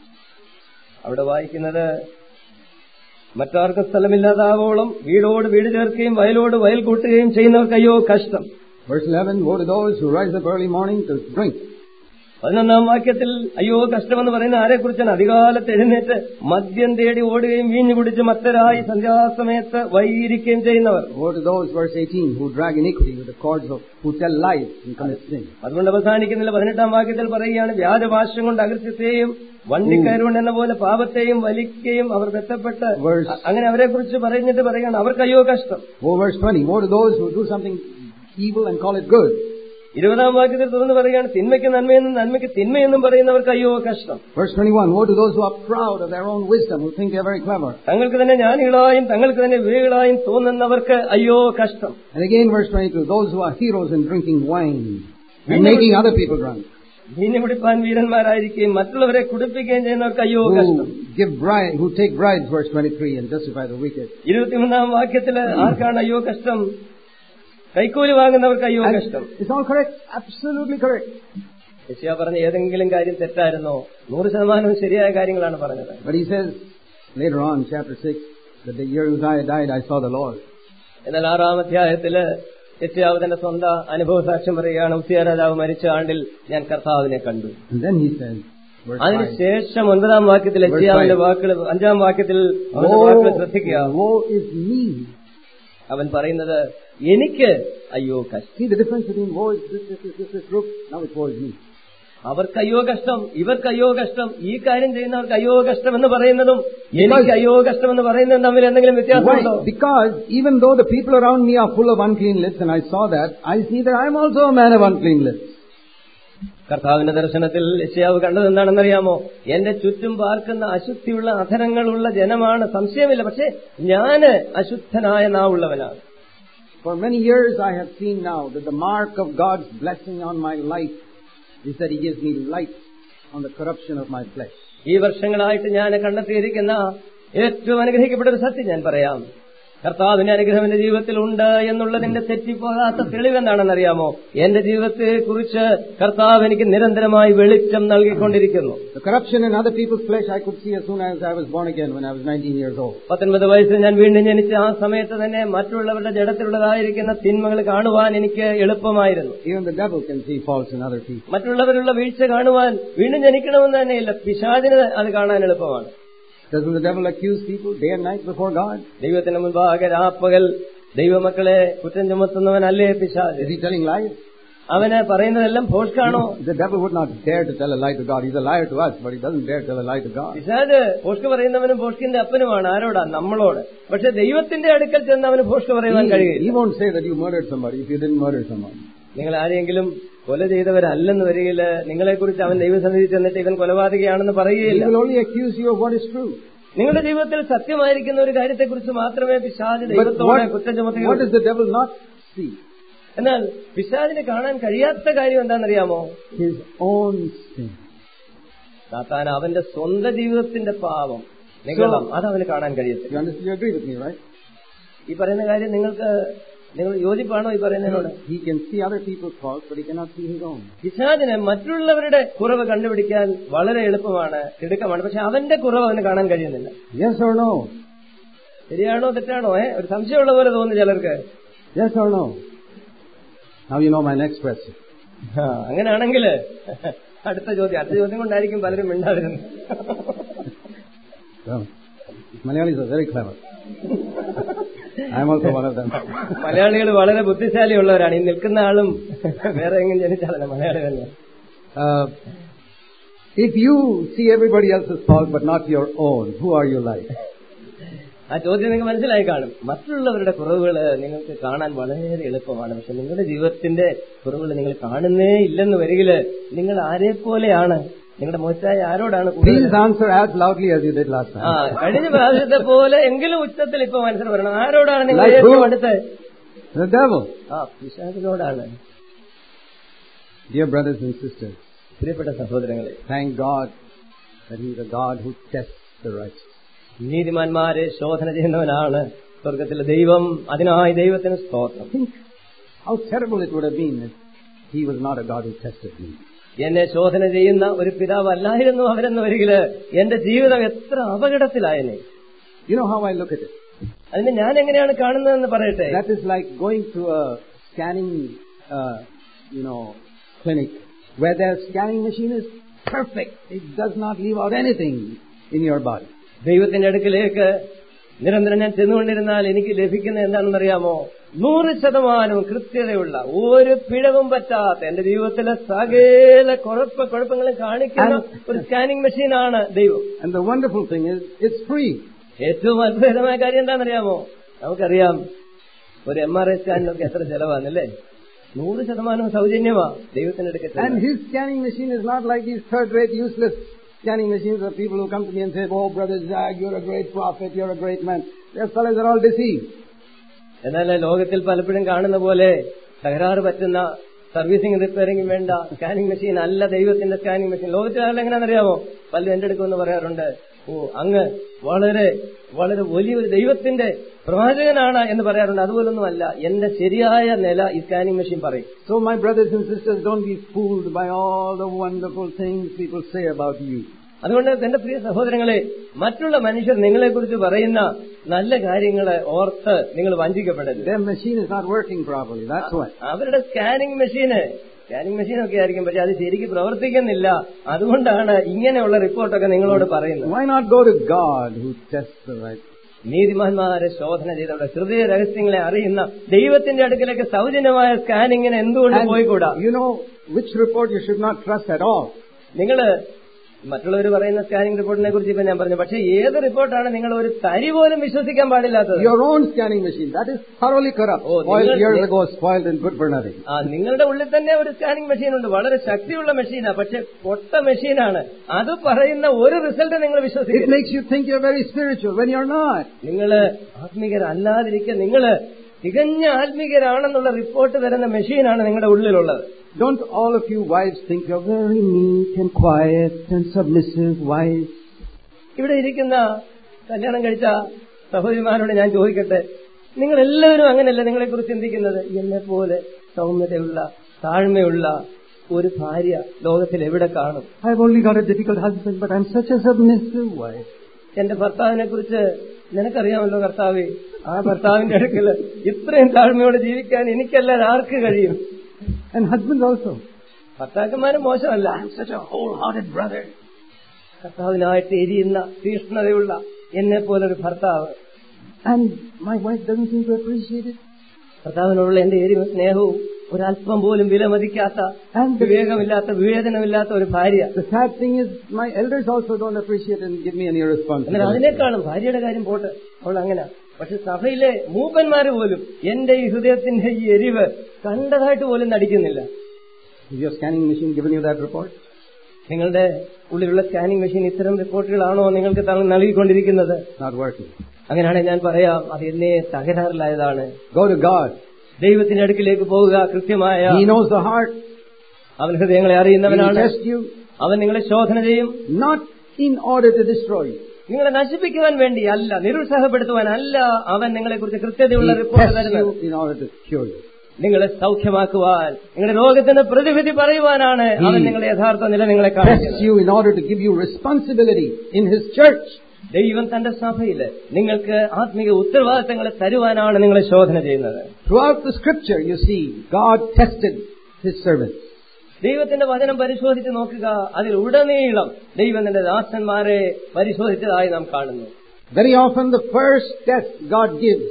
അവിടെ വായിക്കുന്നത്, മറ്റാർക്കും സ്ഥലമില്ലാതാവോളം വീടോട് വീട് ചേർക്കുകയും വയലോട് വയൽ കൂട്ടുകയും ചെയ്യുന്നവർക്ക് അയ്യോ കഷ്ടം. Verse 11, woe to those who rise up early morning to drink. 11-ാം വാക്യത്തിൽ അയ്യോ കഷ്ടമെന്ന് പറയുന്ന ആരെക്കുറിച്ചാണ്? അധികാലത്ത് എഴുന്നേറ്റ് മദ്യം തേടി ഓടുകയും വീഞ്ഞു കുടിച്ച് മത്തരായി സന്ധ്യാസമയത്ത് വൈകിയിരിക്കുകയും ചെയ്യുന്നവർ. Woe to those, verse 18, who drag iniquity with the cords of, who tell lies and commit sin. അതുകൊണ്ട് അവസാനിക്കുന്നില്ല. 18-ാം വാക്യത്തിൽ പറയുകയാണ്, വ്യാജഭാഷ്യം കൊണ്ട് അകൃത്യത്തെയും വണ്ടിക്കയറുകൊണ്ട് എന്ന പോലെ പാപത്തെയും വലിക്കുകയും അവർ ബന്ധപ്പെട്ട് അങ്ങനെ അവരെ കുറിച്ച് പറഞ്ഞിട്ട് പറയുകയാണ് അവർക്ക് അയ്യോ കഷ്ടം. Oh, verse 20, woe to those who do something evil and call it good. 20-ാം വാക്യത്തിൽ തുടർന്ന് പറയുകയാണ്, തിന്മയ്ക്ക് നന്മയെന്നും നന്മയ്ക്ക് തിന്മയെന്നും പറയുന്നവർക്ക് അയ്യോ കഷ്ടം. Verse 21, woe to those who are proud of their own wisdom, who think they are very clever. തങ്ങൾക്ക് തന്നെ ജ്ഞാനികളായും തങ്ങൾക്ക് തന്നെ വിവേകികളായും തോന്നുന്നവർക്ക് അയ്യോ കഷ്ടം. And again verse 22, those who are heroes in drinking wine and making other people drunk. വീഞ്ഞു കുടിപ്പാൻ വീരന്മാരായിരിക്കുകയും മറ്റുള്ളവരെ കുടിപ്പിക്കുകയും ചെയ്യുന്നവർക്ക് അയ്യോ കഷ്ടം. Who take bribes, verse 23, and justify the wicked. 23-ാം വാക്യത്തിൽ ആർക്കാണ് അയ്യോ കഷ്ടം? കൈക്കൂലി വാങ്ങുന്നവർക്ക് അയ്യോ കഷ്ടം. It's all correct, absolutely correct. യെശയ്യാ പറഞ്ഞ ഏതെങ്കിലും കാര്യം തെറ്റായിരുന്നോ? 100% ശരിയായ കാര്യങ്ങളാണ് പറഞ്ഞത്. But he says later on, chapter 6, that the year Uzziah died, I saw the Lord. എന്നാൽ 6-ാം അധ്യായത്തില് യെശയ്യാവ് തന്റെ സ്വന്തം അനുഭവ സാക്ഷ്യം പറയുകയാണ്, ഉസിയ രാജാവ് മരിച്ച ആണ്ടിൽ ഞാൻ കർത്താവിനെ കണ്ടു. And then he says, അതിനുശേഷം 9-ാം വാക്യത്തിൽ യെശയ്യാവിന്റെ വാക്കുകൾ 5-ാം വാക്യത്തിൽ വാക്കുകൾ ശ്രദ്ധിക്കുക. Woe is me. അവൻ പറയുന്നത് എനിക്ക് അയ്യോ കഷ്ടം. See the difference between woe is this group, now it's woe is me. അവർക്ക് അയ്യോ കഷ്ടം, ഇവർക്ക് അയ്യോ കഷ്ടം. ഈ കാര്യം ചെയ്യുന്നവർക്ക് അയ്യോ കഷ്ടം എന്ന് പറയുന്നതും എനിക്ക് അയ്യോ കഷ്ടം എന്ന് പറയുന്നതും തമ്മിൽ എന്തെങ്കിലും വ്യത്യാസമുണ്ടോ? Because even though the people around me are full of unclean lips, and I saw that, I see that I am also a man of unclean lips. കർത്താവിന്റെ ദർശനത്തിൽ യെശയ്യാവ് കണ്ടത് എന്താണെന്നറിയാമോ? എന്റെ ചുറ്റും പാർക്കുന്ന അശുദ്ധിയുള്ള അധരങ്ങളുള്ള ജനമാണ്, സംശയമില്ല. പക്ഷേ ഞാന് അശുദ്ധനായ നാവുള്ളവനാണ്. For many years I have seen now that the mark of God's blessing on my life is that He gives me light on the corruption of my flesh. ഈ വർഷങ്ങളായിട്ട് ഞാൻ കണ്ടെത്തിയിരിക്കുന്ന ഏറ്റവും അനുഗ്രഹിക്കപ്പെട്ട ഒരു സത്യം ഞാൻ പറയാം. കർത്താവിന്റെ അനുഗ്രഹം എന്റെ ജീവിതത്തിൽ ഉണ്ട് എന്നുള്ളതിന്റെ തെറ്റിപ്പോകാത്ത തെളിവെന്താണെന്നറിയാമോ? എന്റെ ജീവിതത്തെ കുറിച്ച് കർത്താവ് എനിക്ക് നിരന്തരമായി വെളിച്ചം നൽകിക്കൊണ്ടിരിക്കുന്നു. The corruption in other people's flesh I could see as soon as I was born again when I was 19 years old. 19 വയസ്സിൽ ഞാൻ വീണ്ടും ജനിച്ച ആ സമയത്ത് തന്നെ മറ്റുള്ളവരുടെ ജഡത്തിലുള്ളതായിരിക്കുന്ന തിന്മകൾ കാണുവാൻ എനിക്ക് എളുപ്പമായിരുന്നു. Even the devil can see faults in other people. മറ്റുള്ളവരുള്ള വീഴ്ച കാണുവാൻ വീണ്ടും ജനിക്കണമെന്ന് തന്നെയില്ല, പിശാചിന് അത് കാണാൻ എളുപ്പമാണ്. Doesn't the devil accuse people day and night before God? ദൈവത്തിന് മുൻപാകെ രാപ്പകൽ ദൈവമക്കളെ കുറ്റം ചുമത്തുന്നവനല്ലേ പിശാച്? Is he telling lies? അവന് പറയുന്നതെല്ലാം ഭോഷ്കാണോ? The devil would not dare to tell a lie to God. He's a liar to us, but he doesn't dare to tell a lie to God. പിശാച് ഭോഷ്ക പറയുന്നവനും ഭോഷ്കിന്റെ അപ്പനുമാണ്. ആരോടാ? നമ്മളോട്. പക്ഷെ ദൈവത്തിന്റെ അടുക്കൽ ചെന്ന് അവന് ഭോഷ്ക പറയുവാൻ കഴിയില്ല. He won't say that you murdered somebody if you didn't murder someone. നിങ്ങൾ ആരെങ്കിലും കൊല ചെയ്തവരല്ലെന്ന് വരികയില്ല. നിങ്ങളെക്കുറിച്ച് അവൻ ദൈവസന്നിധി ചെന്നിട്ട് ഇവൻ കൊലപാതകയാണെന്ന് പറയുകയില്ല. He will only accuse you of what is true. നിങ്ങളുടെ ജീവിതത്തിൽ സത്യമായിരിക്കുന്ന ഒരു കാര്യത്തെക്കുറിച്ച് മാത്രമേ പിശാച് ദൈവത്തോടെ കുറ്റം ചുമത്തുകയുള്ളൂ. What does the devil not see? എന്നാൽ പിശാചിന് കാണാൻ കഴിയാത്ത കാര്യം എന്താണെന്നറിയാമോ? His own sin. സാത്താൻ അവന്റെ സ്വന്തം ജീവിതത്തിന്റെ പാപം, നിങ്ങളും അതവന് കാണാൻ കഴിയത്തില്ല. You agree with me, right? ഈ പറയുന്ന കാര്യം നിങ്ങൾ യോജിപ്പാണോ ഈ പറയുന്നതിനോട്? He can see other people's faults, but he cannot see his own. പിശാചിന് മറ്റുള്ളവരുടെ കുറവ് കണ്ടുപിടിക്കാൻ വളരെ എളുപ്പമാണ്, തിടുക്കമാണ്. പക്ഷെ അവന്റെ കുറവ് അവന് കാണാൻ കഴിയുന്നില്ല. Yes or no? ശരിയാണോ തെറ്റാണോ? ഒരു സംശയമുള്ള പോലെ തോന്നുന്നു ചിലർക്ക്. Yes or no? Now you know my next question. അങ്ങനെയാണെങ്കിൽ അടുത്ത ചോദ്യം കൊണ്ടായിരിക്കും പലരും മിണ്ടാതിരുന്നത്. Malayalis are very clever. I am also one of them. മലയാളികൾ വളരെ ബുദ്ധിശാലിയുള്ളവരാണ്. ഈ നിൽക്കുന്ന ആളും വേറെ എങ്ങനെ ജനിച്ചാലല്ല, മലയാളി തന്നെ. If you see everybody else's fault but not your own, who are you like? ആ ചോദ്യം നിങ്ങൾക്ക് മനസ്സിലായി കാണും. മറ്റുള്ളവരുടെ കുറവുകൾ നിങ്ങൾക്ക് കാണാൻ വളരെ എളുപ്പമാണ്. പക്ഷെ നിങ്ങളുടെ ജീവിതത്തിന്റെ കുറവുകൾ നിങ്ങൾ കാണുന്നേ ഇല്ലെന്ന് വരികില് നിങ്ങൾ ആരെ പോലെയാണ്? നിങ്ങളുടെ മോശമായ ആരോടാണ്? Please answer as loudly as you did last time. കഴിഞ്ഞ പ്രാവശ്യത്തെ പോലെ എങ്കിലും ഉച്ചത്തിൽ ഇപ്പൊ മനസ്സിൽ പറയണം. ആരോടാണ് നിങ്ങൾ ഏറ്റവും അടുത്ത്? The devil. പിശാചിനോടാണ്. Dear brothers and sisters, പ്രിയപ്പെട്ട സഹോദരങ്ങളെ, thank God that He is a God who tests the righteous. നീതിമാന്മാരെ ശോധന ചെയ്യുന്നവനാണ് സ്വർഗത്തിലെ ദൈവം. അതിനായി ദൈവത്തിന് സ്തോത്രം. Think how terrible it would have been if He was not a God who tested me. എന്നെ ശോധന ചെയ്യുന്ന ഒരു പിതാവ് അല്ലായിരുന്നു അവരെന്ന് വരികില് എന്റെ ജീവിതം എത്ര അപകടത്തിലായെന്നെ. You know how I look at it? അതിന് ഞാൻ എങ്ങനെയാണ് കാണുന്നതെന്ന് പറയട്ടെ. That is like going to a scanning clinic where their scanning machine is perfect. It does not leave out anything in your body. ദൈവത്തിന്റെ അടുക്കിലേക്ക് നിരന്തരം ഞാൻ ചെന്നുകൊണ്ടിരുന്നാൽ എനിക്ക് ലഭിക്കുന്ന എന്താണെന്നറിയാമോ? 100% കൃത്യതയുള്ള, ഒരു പിഴവും പറ്റാത്ത, എന്റെ ജീവിതത്തിലെ സകല കുഴപ്പങ്ങളും കാണിക്കുന്ന ഒരു സ്കാനിംഗ് മെഷീനാണ് ദൈവം. And the wonderful thing is, it's free. ഏറ്റവും അത്ഭുതകരമായ കാര്യം എന്താണെന്നറിയാമോ? നമുക്കറിയാം ഒരു MRI സ്കാനിനൊക്കെ എത്ര ചെലവാണല്ലേ? 100% സൗജന്യമാ ദൈവത്തിന്റെ അടുക്കൽ. And his scanning machine is not like these third-rate, useless scanning machines of people who come to me and say, "Oh, Brother Zag, you're a great prophet, you're a great man." These fellows are all deceived. എന്നാൽ ലോകത്തിൽ പലപ്പോഴും കാണുന്ന പോലെ തകരാറ് പറ്റുന്ന servicing repairing വേണ്ട scanning machine അല്ല ദൈവത്തിന്റെ സ്കാനിംഗ് മെഷീൻ. ലോകത്തിലായാലും എങ്ങനെയാണെന്നറിയാമോ? പലരും എന്റെ അടുക്കുമെന്ന് പറയാറുണ്ട്, അങ്ങ് വളരെ വളരെ വലിയൊരു ദൈവത്തിന്റെ പ്രവാചകനാണ് എന്ന് പറയാറുണ്ട്. അതുപോലൊന്നുമല്ല. എന്റെ ശരിയായ നില ഈ സ്കാനിംഗ് മെഷീൻ പറയും. So my brothers and sisters, don't be fooled by all the wonderful things people say about you. അതുകൊണ്ട് എന്റെ പ്രിയ സഹോദരങ്ങളെ, മറ്റുള്ള മനുഷ്യർ നിങ്ങളെക്കുറിച്ച് പറയുന്ന നല്ല കാര്യങ്ങളെ ഓർത്ത് നിങ്ങൾ വഞ്ചിക്കപ്പെടരുത്. Their machine is not working properly. That's why. അവരുടെ സ്കാനിംഗ് മെഷീനൊക്കെ ആയിരിക്കും, പക്ഷെ അത് ശരിക്കും പ്രവർത്തിക്കുന്നില്ല. അതുകൊണ്ടാണ് ഇങ്ങനെയുള്ള റിപ്പോർട്ടൊക്കെ നിങ്ങളോട് പറയുന്നത്. Why not go to God who tests the right? നീതിമാന്മാരെ ശോധന ചെയ്തവരുടെ ഹൃദയ രഹസ്യങ്ങളെ അറിയുന്ന ദൈവത്തിന്റെ അടുക്കലേക്ക് സൗജന്യമായ സ്കാനിങ്ങിന് എന്തുകൊണ്ട് പോയിക്കൂടാ? You know which report you should not trust at all. നിങ്ങള് മറ്റുള്ളവർ പറയുന്ന സ്കാനിംഗ് റിപ്പോർട്ടിനെ കുറിച്ച് ഇപ്പൊ ഞാൻ പറഞ്ഞു, പക്ഷെ ഏത് റിപ്പോർട്ടാണ് നിങ്ങൾ ഒരു തരി പോലും വിശ്വസിക്കാൻ പാടില്ലാത്തത്? Your own scanning machine, that is thoroughly corrupt. Years ago spoiled and good for nothing. നിങ്ങളുടെ ഉള്ളിൽ തന്നെ ഒരു സ്കാനിംഗ് മെഷീൻ ഉണ്ട്, വളരെ ശക്തിയുള്ള മെഷീനാ, പക്ഷെ പൊട്ട മെഷീനാണ്. അത് പറയുന്ന ഒരു റിസൾട്ട് നിങ്ങൾ വിശ്വസിക്കും. It makes you think you're very spiritual when you're not. നിങ്ങള് ആത്മീകരല്ലാതിരിക്കുക, നിങ്ങള് തികഞ്ഞ ആത്മീകരാണെന്നുള്ള റിപ്പോർട്ട് തരുന്ന മെഷീനാണ് നിങ്ങളുടെ ഉള്ളിലുള്ളത്. Don't all of you wives think you're very meek and quiet and submissive wives? ഇവിടെ ഇരിക്കുന്ന കല്യാണം കഴിച്ച സഹോദരിമാരോട് ഞാൻ ചോദിക്കട്ടെ, നിങ്ങൾ എല്ലാവരും അങ്ങനെയല്ല നിങ്ങളെക്കുറിച്ച് ചിന്തിക്കുന്നത്? എന്നെ പോലെ സൗമ്യതയുള്ള താഴ്മയുള്ള ഒരു ഭാര്യ ലോകത്തിൽ എവിടെ കാണും? I've only got a difficult husband, but I'm such a submissive wife. എന്റെ ഭർത്താവിനെ കുറിച്ച് നിനക്കറിയാമല്ലോ കർത്താവേ, ആ ഭർത്താവിന്റെ അടുക്കൽ ഇത്രയും താഴ്മയോടെ ജീവിക്കാൻ എനിക്കല്ലാതെ ആർക്ക് കഴിയും? And husbands also. ഭർത്താക്കന്മാരും മോശമല്ല. I'm such a wholehearted brother. കർത്താവിനായിട്ട് എരിയുന്ന തീഷ്ണതയുള്ള എന്നെ പോലൊരു ഭർത്താവ്. And my wife doesn't seem to appreciate it. ഭർത്താവിനോടുള്ള എന്റെ എരിവും സ്നേഹവും ഒരല്പം പോലും വിലമതിക്കാത്ത, വിവേകമില്ലാത്ത, വിവേചനമില്ലാത്ത ഒരു ഭാര്യ. The sad thing is my elders also don't appreciate and give me any responsibility. അതിനേക്കാളും ഭാര്യയുടെ കാര്യം പോട്ടെ, അവൾ അങ്ങനെ. പക്ഷെ സഭയിലെ മൂപ്പന്മാര് പോലും എന്റെ ഈ ഹൃദയത്തിന്റെ ഈ എരിവ് കണ്ടതായിട്ട് പോലും നടിക്കുന്നില്ല. Is your scanning machine giving you that report? നിങ്ങളുടെ ഉള്ളിലുള്ള സ്കാനിംഗ് മെഷീൻ ഇത്തരം റിപ്പോർട്ടുകളാണോ നിങ്ങൾക്ക് നൽകിക്കൊണ്ടിരിക്കുന്നത്? Not working. അങ്ങനെയാണെങ്കിൽ ഞാൻ പറയാം, അത് എന്നെ തകരാറിലായതാണ്. Go to God. ദൈവത്തിന്റെ അടുക്കിലേക്ക് പോവുക. കൃത്യമായ He knows the heart. അവൻ ഹൃദയങ്ങളെ അറിയുന്നവനാണ്. He will test you. അവൻ നിങ്ങളെ ശോധന ചെയ്യും. Not in order to destroy you. നിങ്ങളെ നശിപ്പിക്കുവാൻ വേണ്ടി അല്ല, നിരുത്സാഹപ്പെടുത്തുവാനല്ല അവൻ നിങ്ങളെക്കുറിച്ച് കൃത്യതയുള്ള റിപ്പോർട്ട് തരുന്നത്. in order to cure you. നിങ്ങളെ സൗഖ്യമാക്കുവാൻ, നിങ്ങളുടെ രോഗത്തിന് പ്രതിവിധി പറയുവാനാണ് അവൻ നിങ്ങളെ യഥാർത്ഥ നില നിങ്ങളെ കാണിക്കുന്നത്. you in order to give you responsibility in His church. ദൈവം തന്റെ സഭയില് നിങ്ങൾക്ക് ആത്മീയ ഉത്തരവാദിത്തങ്ങളെ തരുവാനാണ് നിങ്ങളെ ശോധന ചെയ്യുന്നത്. Throughout the scripture you see God tested His servants. ദൈവത്തിന്റെ വചനം പരിശോധിച്ച് നോക്കുക. അതിൽ ഉടനീളം ദൈവം തന്റെ ദാസന്മാരെ പരിശോധിച്ചതായി നാം കാണുന്നു. Very often the first test God gives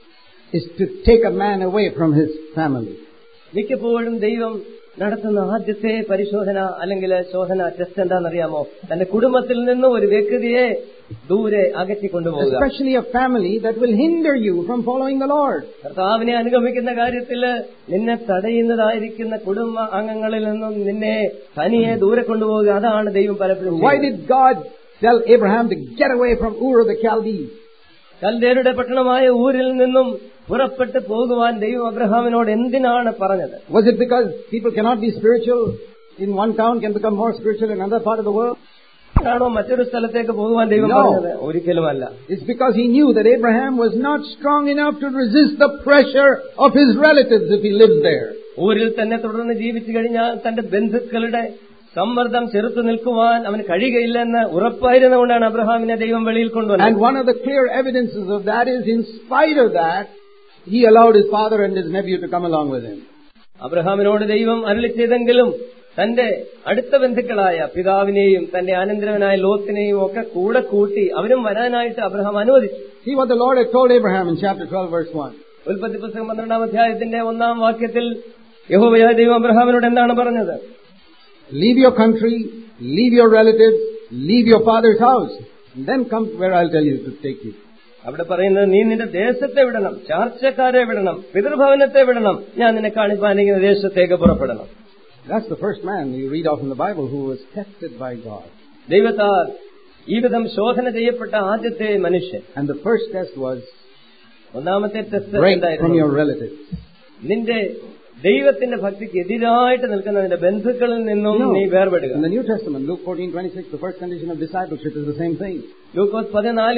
is to take a man away from his family. മിക്കപ്പോഴും ദൈവം നടത്തുന്ന ആദ്യത്തെ പരിശോധന അല്ലെങ്കിൽ ശോധന ടെസ്റ്റ് എന്താണെന്നറിയാമോ? തന്റെ കുടുംബത്തിൽ നിന്ന് ഒരു വ്യക്തിയെ ദൂരെ അകറ്റിക്കൊണ്ടുപോകുക. Especially a family that will hinder you from following the Lord. കർത്താവിനെ അനുഗമിക്കുന്ന കാര്യത്തിൽ നിന്നെ തടയുന്നതായിരിക്കുന്ന കുടുംബ അംഗങ്ങളിൽ നിന്നും നിന്നെ തനിയെ ദൂരെ കൊണ്ടുപോകുക. അതാണ് ദൈവം പലപ്പോഴും. Why did God tell Abraham to get away from Ur of the Chaldees? കൽദേരുടെ പട്ടണമായ ഊരിൽ നിന്നും പുറപ്പെട്ടു പോകുവാൻ ദൈവം അബ്രഹാമിനോട് എന്തിനാണ് പറഞ്ഞത്? Was it because people cannot be spiritual in one town, can become more spiritual in another part of the world? ആണോ മറ്റൊരു സ്ഥലത്തേക്ക് പോകുവാൻ ദൈവം പറഞ്ഞത്? ഒരിക്കലുമല്ല. It's because he knew that Abraham was not strong enough to resist the pressure of his relatives if he lived there. ഊരിൽ തന്നെ തുടർന്ന് ജീവിച്ചു കഴിഞ്ഞാൽ തന്റെ ബന്ധുക്കളുടെ സമ്മർദ്ദം ചെറുത്തു നിൽക്കുവാൻ അവന് കഴിയുകയില്ലെന്ന് ഉറപ്പായിരുന്നുകൊണ്ടാണ് അബ്രഹാമിനെ ദൈവം വെളിയിൽ കൊണ്ടുവന്നത്. And one of the clear evidences of that is, in spite of that, he allowed his father and his nephew to come along with him. അബ്രഹാമിനോട് ദൈവം അരുളി ചെയ്തെങ്കിലും തന്റെ അടുത്ത ബന്ധുക്കളായ പിതാവിനെയും തന്റെ അനന്തരവനായ ലോത്തിനെയും ഒക്കെ കൂടെ കൂട്ടി അവരും വരാനായിട്ട് അബ്രഹാം അനുവദിച്ചു. See what the Lord had told Abraham in chapter 12 verse 1. ഉൽപ്പത്തി പുസ്തകം 12-ാം അധ്യായത്തിന്റെ 1-ാം വാക്യത്തിൽ യഹോവയായ ദൈവം അബ്രഹാമിനോട് എന്താണ് പറഞ്ഞത്? Leave your country, leave your relatives, leave your father's house, and then come where I'll tell you to take you. അവിടെ പറയുന്നത്, നീ നിന്റെ ദേശത്തെ വിടണം, ചാർച്ചക്കാരെ വിടണം, പിതൃഭവനത്തെ വിടണം, ഞാൻ നിന്നെ കാണിപ്പാനിരിക്കുന്ന ദേശത്തേക്ക് പുറപ്പെടണം. That's the first man you read of in the Bible who was tested by God. ദൈവത്താൽ ഈ വിധം ശോധന ചെയ്യപ്പെട്ട ആദ്യത്തെ മനുഷ്യൻ. And the first test was, ഒന്നാമത്തെ test break from your relatives. നിന്റെ ദൈവത്തിന്റെ ഭക്തിക്ക് എതിരായിട്ട് നിൽക്കുന്ന നിന്റെ ബന്ധുക്കളിൽ നിന്നും നീ വേർപെടുക. In the New Testament, Luke 14:26, the first condition of discipleship is the same thing. ലൂക്കോസ്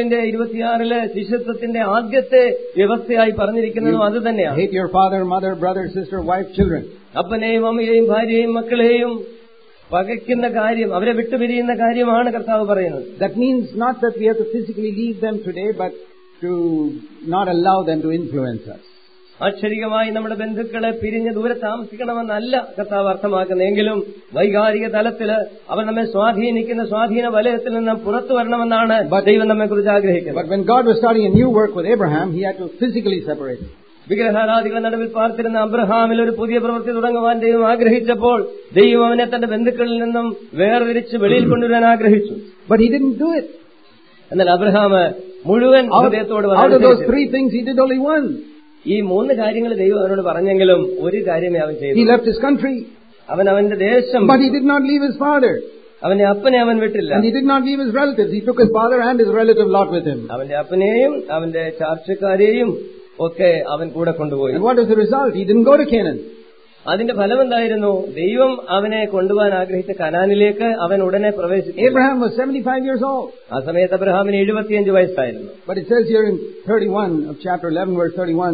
14:26 ശിഷ്യത്വത്തിന്റെ ആദ്യത്തെ വ്യവസ്ഥയായി പറഞ്ഞിരിക്കുന്നതും അത് തന്നെയാണ്. Hate your father, mother, brother, sister, wife, children. അപ്പനെയും അമ്മയെയും ഭാര്യയെയും മക്കളെയും പകയ്ക്കുന്ന കാര്യം, അവരെ വിട്ടുപിരിയുന്ന കാര്യമാണ് കർത്താവ് പറയുന്നത്. That means not that we have to physically leave them today, but to not allow them to influence us. ആക്ഷരികമായി നമ്മുടെ ബന്ധുക്കളെ പിരിഞ്ഞ് ദൂരെ താമസിക്കണമെന്നല്ല കർത്താവ് അർത്ഥമാക്കുന്നതെങ്കിലും വൈകാരിക തലത്തിൽ അവർ നമ്മെ സ്വാധീനിക്കുന്ന സ്വാധീന വലയത്തിൽ നിന്ന് പുറത്തു വരണമെന്നാണ് ദൈവം നമ്മെ കുറിച്ച് ആഗ്രഹിക്കുന്നത്. But when God was starting a new work with Abraham, he had to physically separate him. വിഗ്രഹാരാധികളുടെ നടുവിൽ പാർത്തിരുന്ന അബ്രഹാമിൽ ഒരു പുതിയ പ്രവൃത്തി തുടങ്ങുവാൻ ദൈവം ആഗ്രഹിച്ചപ്പോൾ ദൈവം അവനെ തന്റെ ബന്ധുക്കളിൽ നിന്നും വേർതിരിച്ച് വെളിയിൽ കൊണ്ടുവരാൻ ആഗ്രഹിച്ചു. But he didn't do it. എന്നാൽ അബ്രഹാം മുഴുവൻ ഹൃദയത്തോട് out of those three things he did only one. ഈ 3 കാര്യങ്ങൾ ദൈവം അവനോട് പറഞ്ഞെങ്കിലും ഒരു കാര്യമേ അവൻ ചെയ്തു. He left his country. അവൻ അവന്റെ ദേശം. But he did not leave his father. അവന്റെ അപ്പനെ അവൻ വിട്ടില്ല. And he did not leave his relatives. He took his father and his relative Lot with him. അവന്റെ അപ്പനെയും അവന്റെ ചാർച്ചക്കാരെയും ഒക്കെ അവൻ കൂടെ കൊണ്ടുപോയി. And what was the result? He didn't go to Canaan. അതിന്റെ ഫലം എന്തായിരുന്നു? ദൈവം അവനെ കൊണ്ടുപോകാൻ ആഗ്രഹിച്ച കനാനിലേക്ക് അവൻ ഉടനെ പ്രവേശിച്ചു. Abraham was 75 years old. ആ സമയത്ത് അബ്രഹാമിന് 75 വയസ്സായിരുന്നു. But it says here in 31 of chapter 11 verse 31,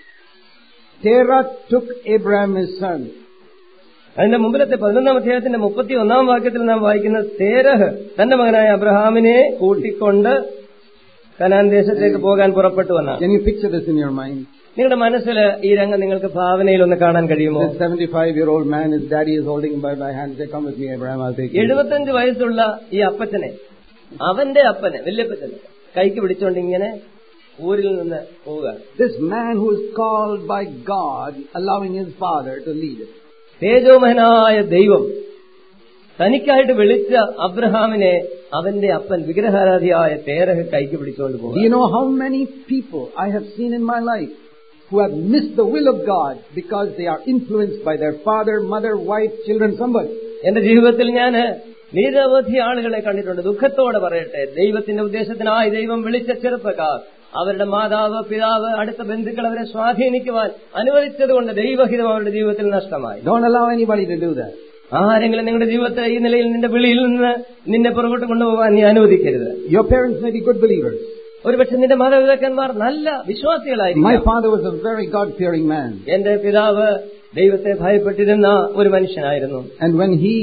Terah took Abraham his son. അതിന്റെ മുമ്പിലത്തെ 11-ാം അധ്യായത്തിന്റെ 31-ാം വാക്യത്തിൽ നാം വായിക്കുന്ന തേരഹ് തന്റെ മകനായ അബ്രഹാമിനെ കൂട്ടിക്കൊണ്ട് കനാൻ ദേശത്തേക്ക് പോകാൻ പുറപ്പെട്ടു എന്നാണ്. Can you picture this in your mind? നിങ്ങളുടെ മനസ്സിൽ ഈ രംഗം നിങ്ങൾക്ക് ഭാവനയിൽ ഒന്ന് കാണാൻ കഴിയുമോ? This 75-year-old man, his daddy is holding him by my hand. Say, come with me, Abraham, I'll take you. 75 വയസ്സുള്ള ഈ അപ്പച്ചനെ, അവന്റെ അപ്പനെ, വല്യപ്പച്ചനെ കൈക്ക് പിടിച്ചുകൊണ്ട് ഇങ്ങനെ ഊരിൽ നിന്ന് പോവുക. This man who is called by God, allowing his father to lead it. തേജോമഹനായ ദൈവം തനിക്കായിട്ട് വിളിച്ച അബ്രഹാമിനെ അവന്റെ അപ്പൻ വിഗ്രഹാരാധിയായ തേരഹ് കൈക്ക് പിടിച്ചുകൊണ്ട് പോകും. Do you know how many people I have seen in my life who have missed the will of God because they are influenced by their father, mother, wife, children, somebody? എന്റെ ജീവിതത്തിൽ ഞാൻ നിരവധി ആളുകളെ കണ്ടിട്ടുണ്ട്. ദുഃഖത്തോടെ പറയട്ടെ, ദൈവത്തിന്റെ ഉദ്ദേശത്തിനായി ദൈവം വിളിച്ച ചെറുപ്പക്കാർ അവരുടെ മാതാവ്, പിതാവ്, അടുത്ത ബന്ധുക്കൾ അവരെ സ്വാധീനിക്കുവാൻ അനുവദിച്ചതുകൊണ്ട് ദൈവഹിതം അവരുടെ ജീവിതത്തിൽ നഷ്ടമായി. Don't allow anybody to do that. ആരെങ്കിലും നിങ്ങളുടെ ജീവിതത്തെ ഈ നിലയിൽ നിന്റെ വിളിയിൽ നിന്ന് നിന്നെ പുറകോട്ട് കൊണ്ടുപോകാൻ നീ അനുവദിക്കരുത്. Your parents may be good believers. ഒരുപക്ഷെ നിന്റെ മാതാപിതാക്കന്മാർ നല്ല വിശ്വാസികളായിരിക്കും. My father was a very God-fearing man. എന്റെ പിതാവ് ദൈവത്തെ ഭയപ്പെട്ടിരുന്ന ഒരു മനുഷ്യനായിരുന്നു. And when he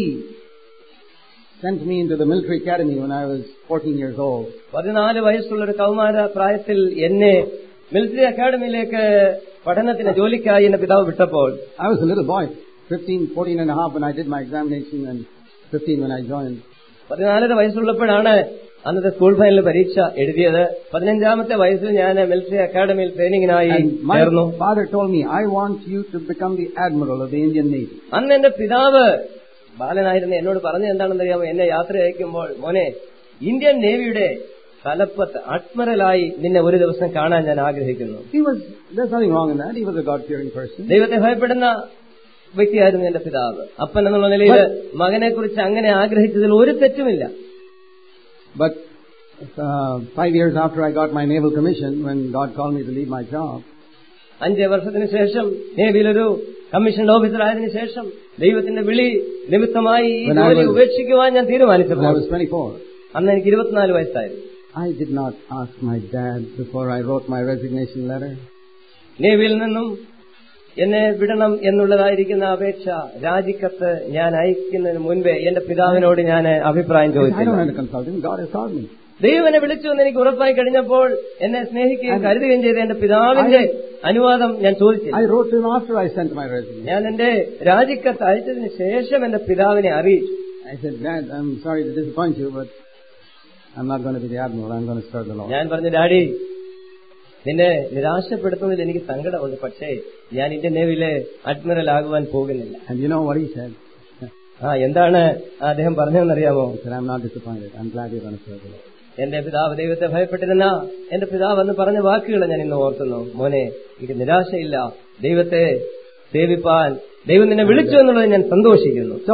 sent me into the military academy when I was 14 years old. 14 വയസ്സുള്ള ഒരു കൗമാര പ്രായത്തിൽ എന്നെ മിലിറ്ററി അക്കാഡമിയിലേക്ക് പഠനത്തിന് ജോലിക്കായി എന്റെ പിതാവ് വിട്ടപ്പോൾ I was a little boy, 14 and a half when I did my examination and 15 when I joined. 14 വയസ്സുള്ളപ്പോഴാണ് അന്നത്തെ സ്കൂൾ ഫൈനൽ പരീക്ഷ എഴുതിയത്. 15-ാമത്തെ വയസ്സിൽ ഞാൻ മിലിറ്ററി അക്കാഡമിയിൽ ട്രെയിനിങ്ങിനായി ചേർന്നു. My father told me, I want you to become the admiral of the Indian Navy. അന്ന് എന്റെ പിതാവ് ബാലനായിരുന്നു എന്നോട് പറഞ്ഞത് എന്താണെന്ന് അറിയാമോ? എന്നെ യാത്ര അയക്കുമ്പോൾ, മോനെ, ഇന്ത്യൻ നേവിയുടെ തലപ്പത്ത് അഡ്മിറലായി നിന്നെ ഒരു ദിവസം കാണാൻ ഞാൻ ആഗ്രഹിക്കുന്നു. There's nothing wrong in that. He was a God-fearing person. ദൈവത്തെ ഭയപ്പെടുന്ന വ്യക്തിയായിരുന്നു എന്റെ പിതാവ്. അപ്പൻ എന്നുള്ള നിലയിൽ മകനെ കുറിച്ച് അങ്ങനെ ആഗ്രഹിച്ചതിൽ ഒരു തെറ്റുമില്ല. But 5 years after I got my naval commission, when God called me to leave my job, 5 വർഷത്തിന് ശേഷം നേവിയിലൊരു കമ്മീഷൻഡ് ഓഫീസർ ആയതിനു ശേഷം ദൈവത്തിന്റെ വിളി നിമിത്തമായി ഈ ജോലി ഉപേക്ഷിക്കുവാൻ ഞാൻ തീരുമാനിച്ചപ്പോൾ അന്ന് എനിക്ക് 24 വയസ്സായിരുന്നു. I did not ask my dad before I wrote my resignation letter. നേവിയിൽ നിന്നും എന്നെ വിടണം എന്നുള്ളതായിരിക്കുന്ന അപേക്ഷ രാജിക്കത്ത് ഞാൻ അയക്കുന്നതിന് മുൻപേ എന്റെ പിതാവിനോട് ഞാൻ അഭിപ്രായം ചോദിച്ചു. ദൈവം എന്നെ വിളിച്ചു എന്ന് എനിക്ക് ഉറപ്പായി കഴിഞ്ഞപ്പോൾ എന്നെ സ്നേഹിക്കുകയും കരുതുകയും ചെയ്ത എന്റെ പിതാവിന്റെ അനുവാദം ഞാൻ ചോദിച്ചില്ല. I wrote to him after I sent my resume. ഞാൻ എന്റെ രാജിക്കത്ത് അയച്ചതിന് ശേഷം എന്റെ പിതാവിനെ അറിയിച്ചു. I said, Dad, I'm sorry to disappoint you, but I'm not going to be the admiral. I'm going to serve the Lord. ഞാൻ പറഞ്ഞു, daddy, നിന്നെ നിരാശപ്പെടുത്തുന്നതിൽ എനിക്ക് സങ്കടമുണ്ട്, പക്ഷേ ഞാൻ ഇന്ത്യൻ നേവിയിലെ അഡ്മിറൽ ആകുവാൻ പോകുന്നില്ല. And you know what he said? എന്താണ് അദ്ദേഹം പറഞ്ഞതെന്നറിയാമോ? He said, I'm not disappointed. I'm glad you're going to serve the Lord. എന്റെ പിതാവ് ദൈവത്തെ ഭയപ്പെട്ടിരുന്ന എന്റെ പിതാവ് അന്ന് പറഞ്ഞ വാക്കുകൾ ഞാൻ ഇന്ന് ഓർക്കുന്നു. മോനെ, എനിക്ക് നിരാശയില്ല, ദൈവത്തെ സേവിപ്പാൻ ദൈവം നിന്നെ വിളിച്ചു എന്നുള്ളത് ഞാൻ സന്തോഷിക്കുന്നു. So,